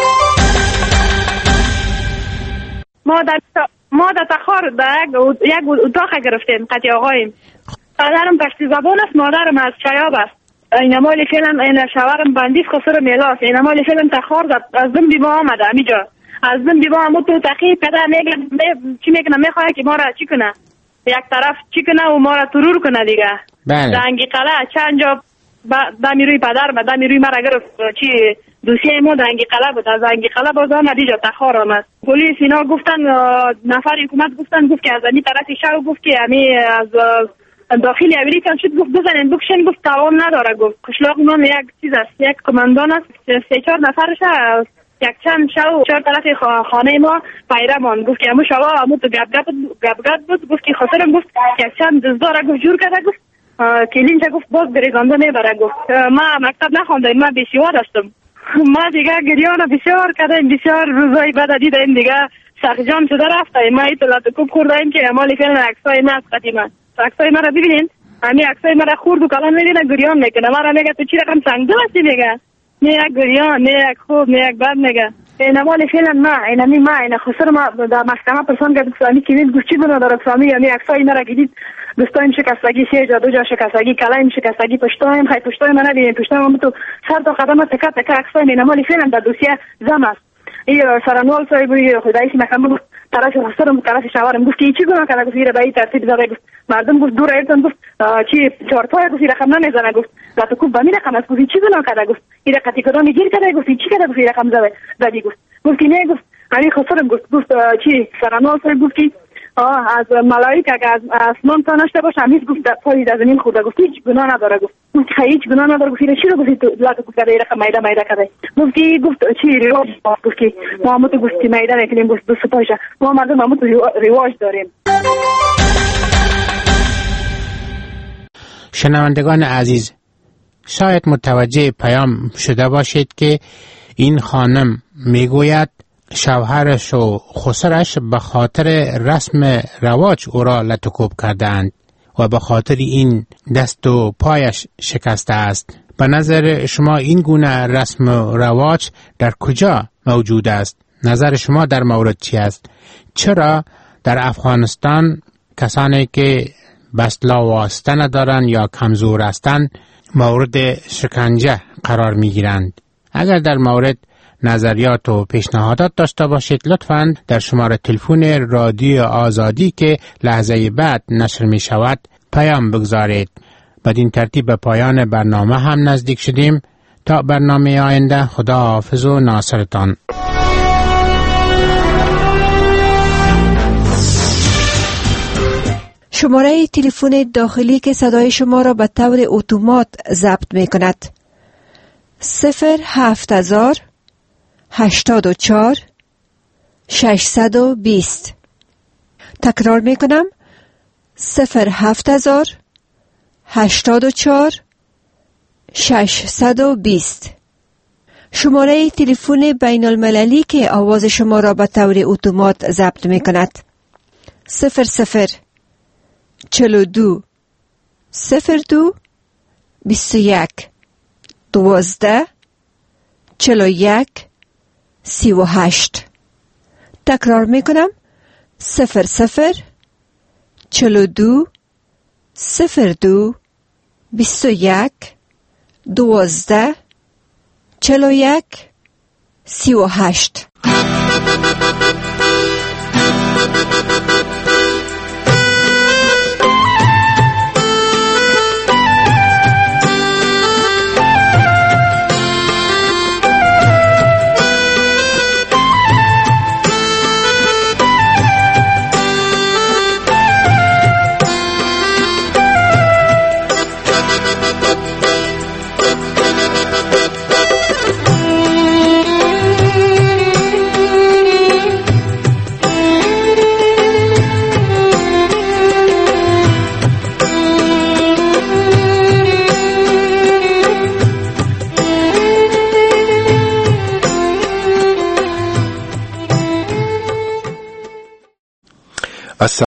ما در ما در تخار در یک اتاق گرفتیم قطعی آقاییم. پدرم پشتی زبان است، مادرم از چیاب است. این مالی فعلا این شوهرم بندیس خسر میلاس. این مالی فعلا تخار از دم بیما آمده امیجا. از دم بیما آمد تو تخیل پدر میگه چی میکنه میخواه که ما را چی کنه؟ یک طرف چی کنه و ما را ترور کنه دیگه. بله. دنگی قلعه چند جا دمی روی پدر ما دمی روی مرا گرفت چی دوسیه ما دنگی قلعه بود. از دنگی قلعه باز آمد دیجا تخار آمد. پلیس اینا گفتن نفر حکومت گفتن گفت که از این طرف شو گفت که امی از داخل اولیتان شد گفت بزنین بکشن گفت توان نداره گفت کشلاق نام یک چیز است یک کماندان است سه چهار نفرش است یک چند شو چهار طرف خانه ما پیره مان گفت که امو شوا امو تو گپ گپ گپ گپ بود گفت که خاطرم گفت یک چند دزدار گفت جور کرده گفت کلین چه گفت باز بریزنده میبره گفت ما مکتب نخوندم ما بسیار هستم ما دیگه گریان بسیار کردیم بسیار روزای بعد دیدیم دیگه سخجان شده رفته ما اطلاعات کوب کردیم که مالی فعلا عکسای ما از قدیما عکسای ما را ببینین همین عکسای ما را خورد و کلان میگه گریان میکنه ما را میگه تو چی رقم سنگدل هستی میگه نه یک گریان نه یک خوب نه یک بد میگه این مالی فعلا ما این می ما این خسر ما در محکمه پرسان کرد فلانی کی گفت چی بنا داره فلانی یعنی عکسای ما را دیدید دستایم شکستگی سه جا دو جا شکستگی کلایم شکستگی پشتایم خیلی پشتای من نبینیم پشتایم تو سر تا قدم تکا تکا عکسای این مالی فعلا در دوسیه زم است این سرانوال صاحب خدایش محکمه طرف خسرم طرف شوارم گفت کی چی گناه کرده گفت به این ترتیب زده گفت مردم گفت دور ایتون گفت چی چهار پای گفت رقم نمیزنه گفت لاتو کوب بمی رقم است گفت چی گناه کرده گفت این قطعی کدام گیر کرده گفت چی کرده گفت رقم زده زدی گفت گفت نه گفت همین خسرم گفت گفت چی سرانوال صاحب گفت کی آه از ملائکه که از آسمان تا نشته باشه همیشه گفت پای از زمین خورده گفت هیچ گناه نداره گفت گفت هیچ گناه نداره گفت چی رو گفت لاتو کوب کرده رقم مایده مایده کرده گفت کی گفت چی رواج گفت کی ما هم تو گفت مایده نکنیم گفت دو سپاشه ما مردم هم تو رواج داریم. شنوندگان عزیز شاید متوجه پیام شده باشید که این خانم میگوید شوهرش و خسرش به خاطر رسم رواج او را لطکوب کردند و به خاطر این دست و پایش شکسته است. به نظر شما این گونه رسم و رواج در کجا موجود است؟ نظر شما در مورد چی است؟ چرا در افغانستان کسانی که بسلا واسطه ندارند یا کمزور هستند مورد شکنجه قرار می گیرند؟ اگر در مورد نظریات و پیشنهادات داشته باشید لطفاً در شماره تلفن رادیو آزادی که لحظه بعد نشر می شود پیام بگذارید. بدین ترتیب به پایان برنامه هم نزدیک شدیم. تا برنامه آینده خدا حافظ و ناصرتان. شماره تلفن داخلی که صدای شما را به طور اتومات ضبط می کند صفر هفت هزار هشتاد و چهار ششصد و بیست. تکرار می کنم صفر هفت هزار هشتاد و چهار ششصد و بیست. شماره تلفن بین المللی که آواز شما را به طور اتومات ضبط می کند صفر صفر چهل و دو صفر دو بیست و یک دوازده چهل و یک سی و هشت. تکرار می کنم صفر صفر چهل و دو صفر دو بیست و یک دوازده چهل و یک سی و هشت.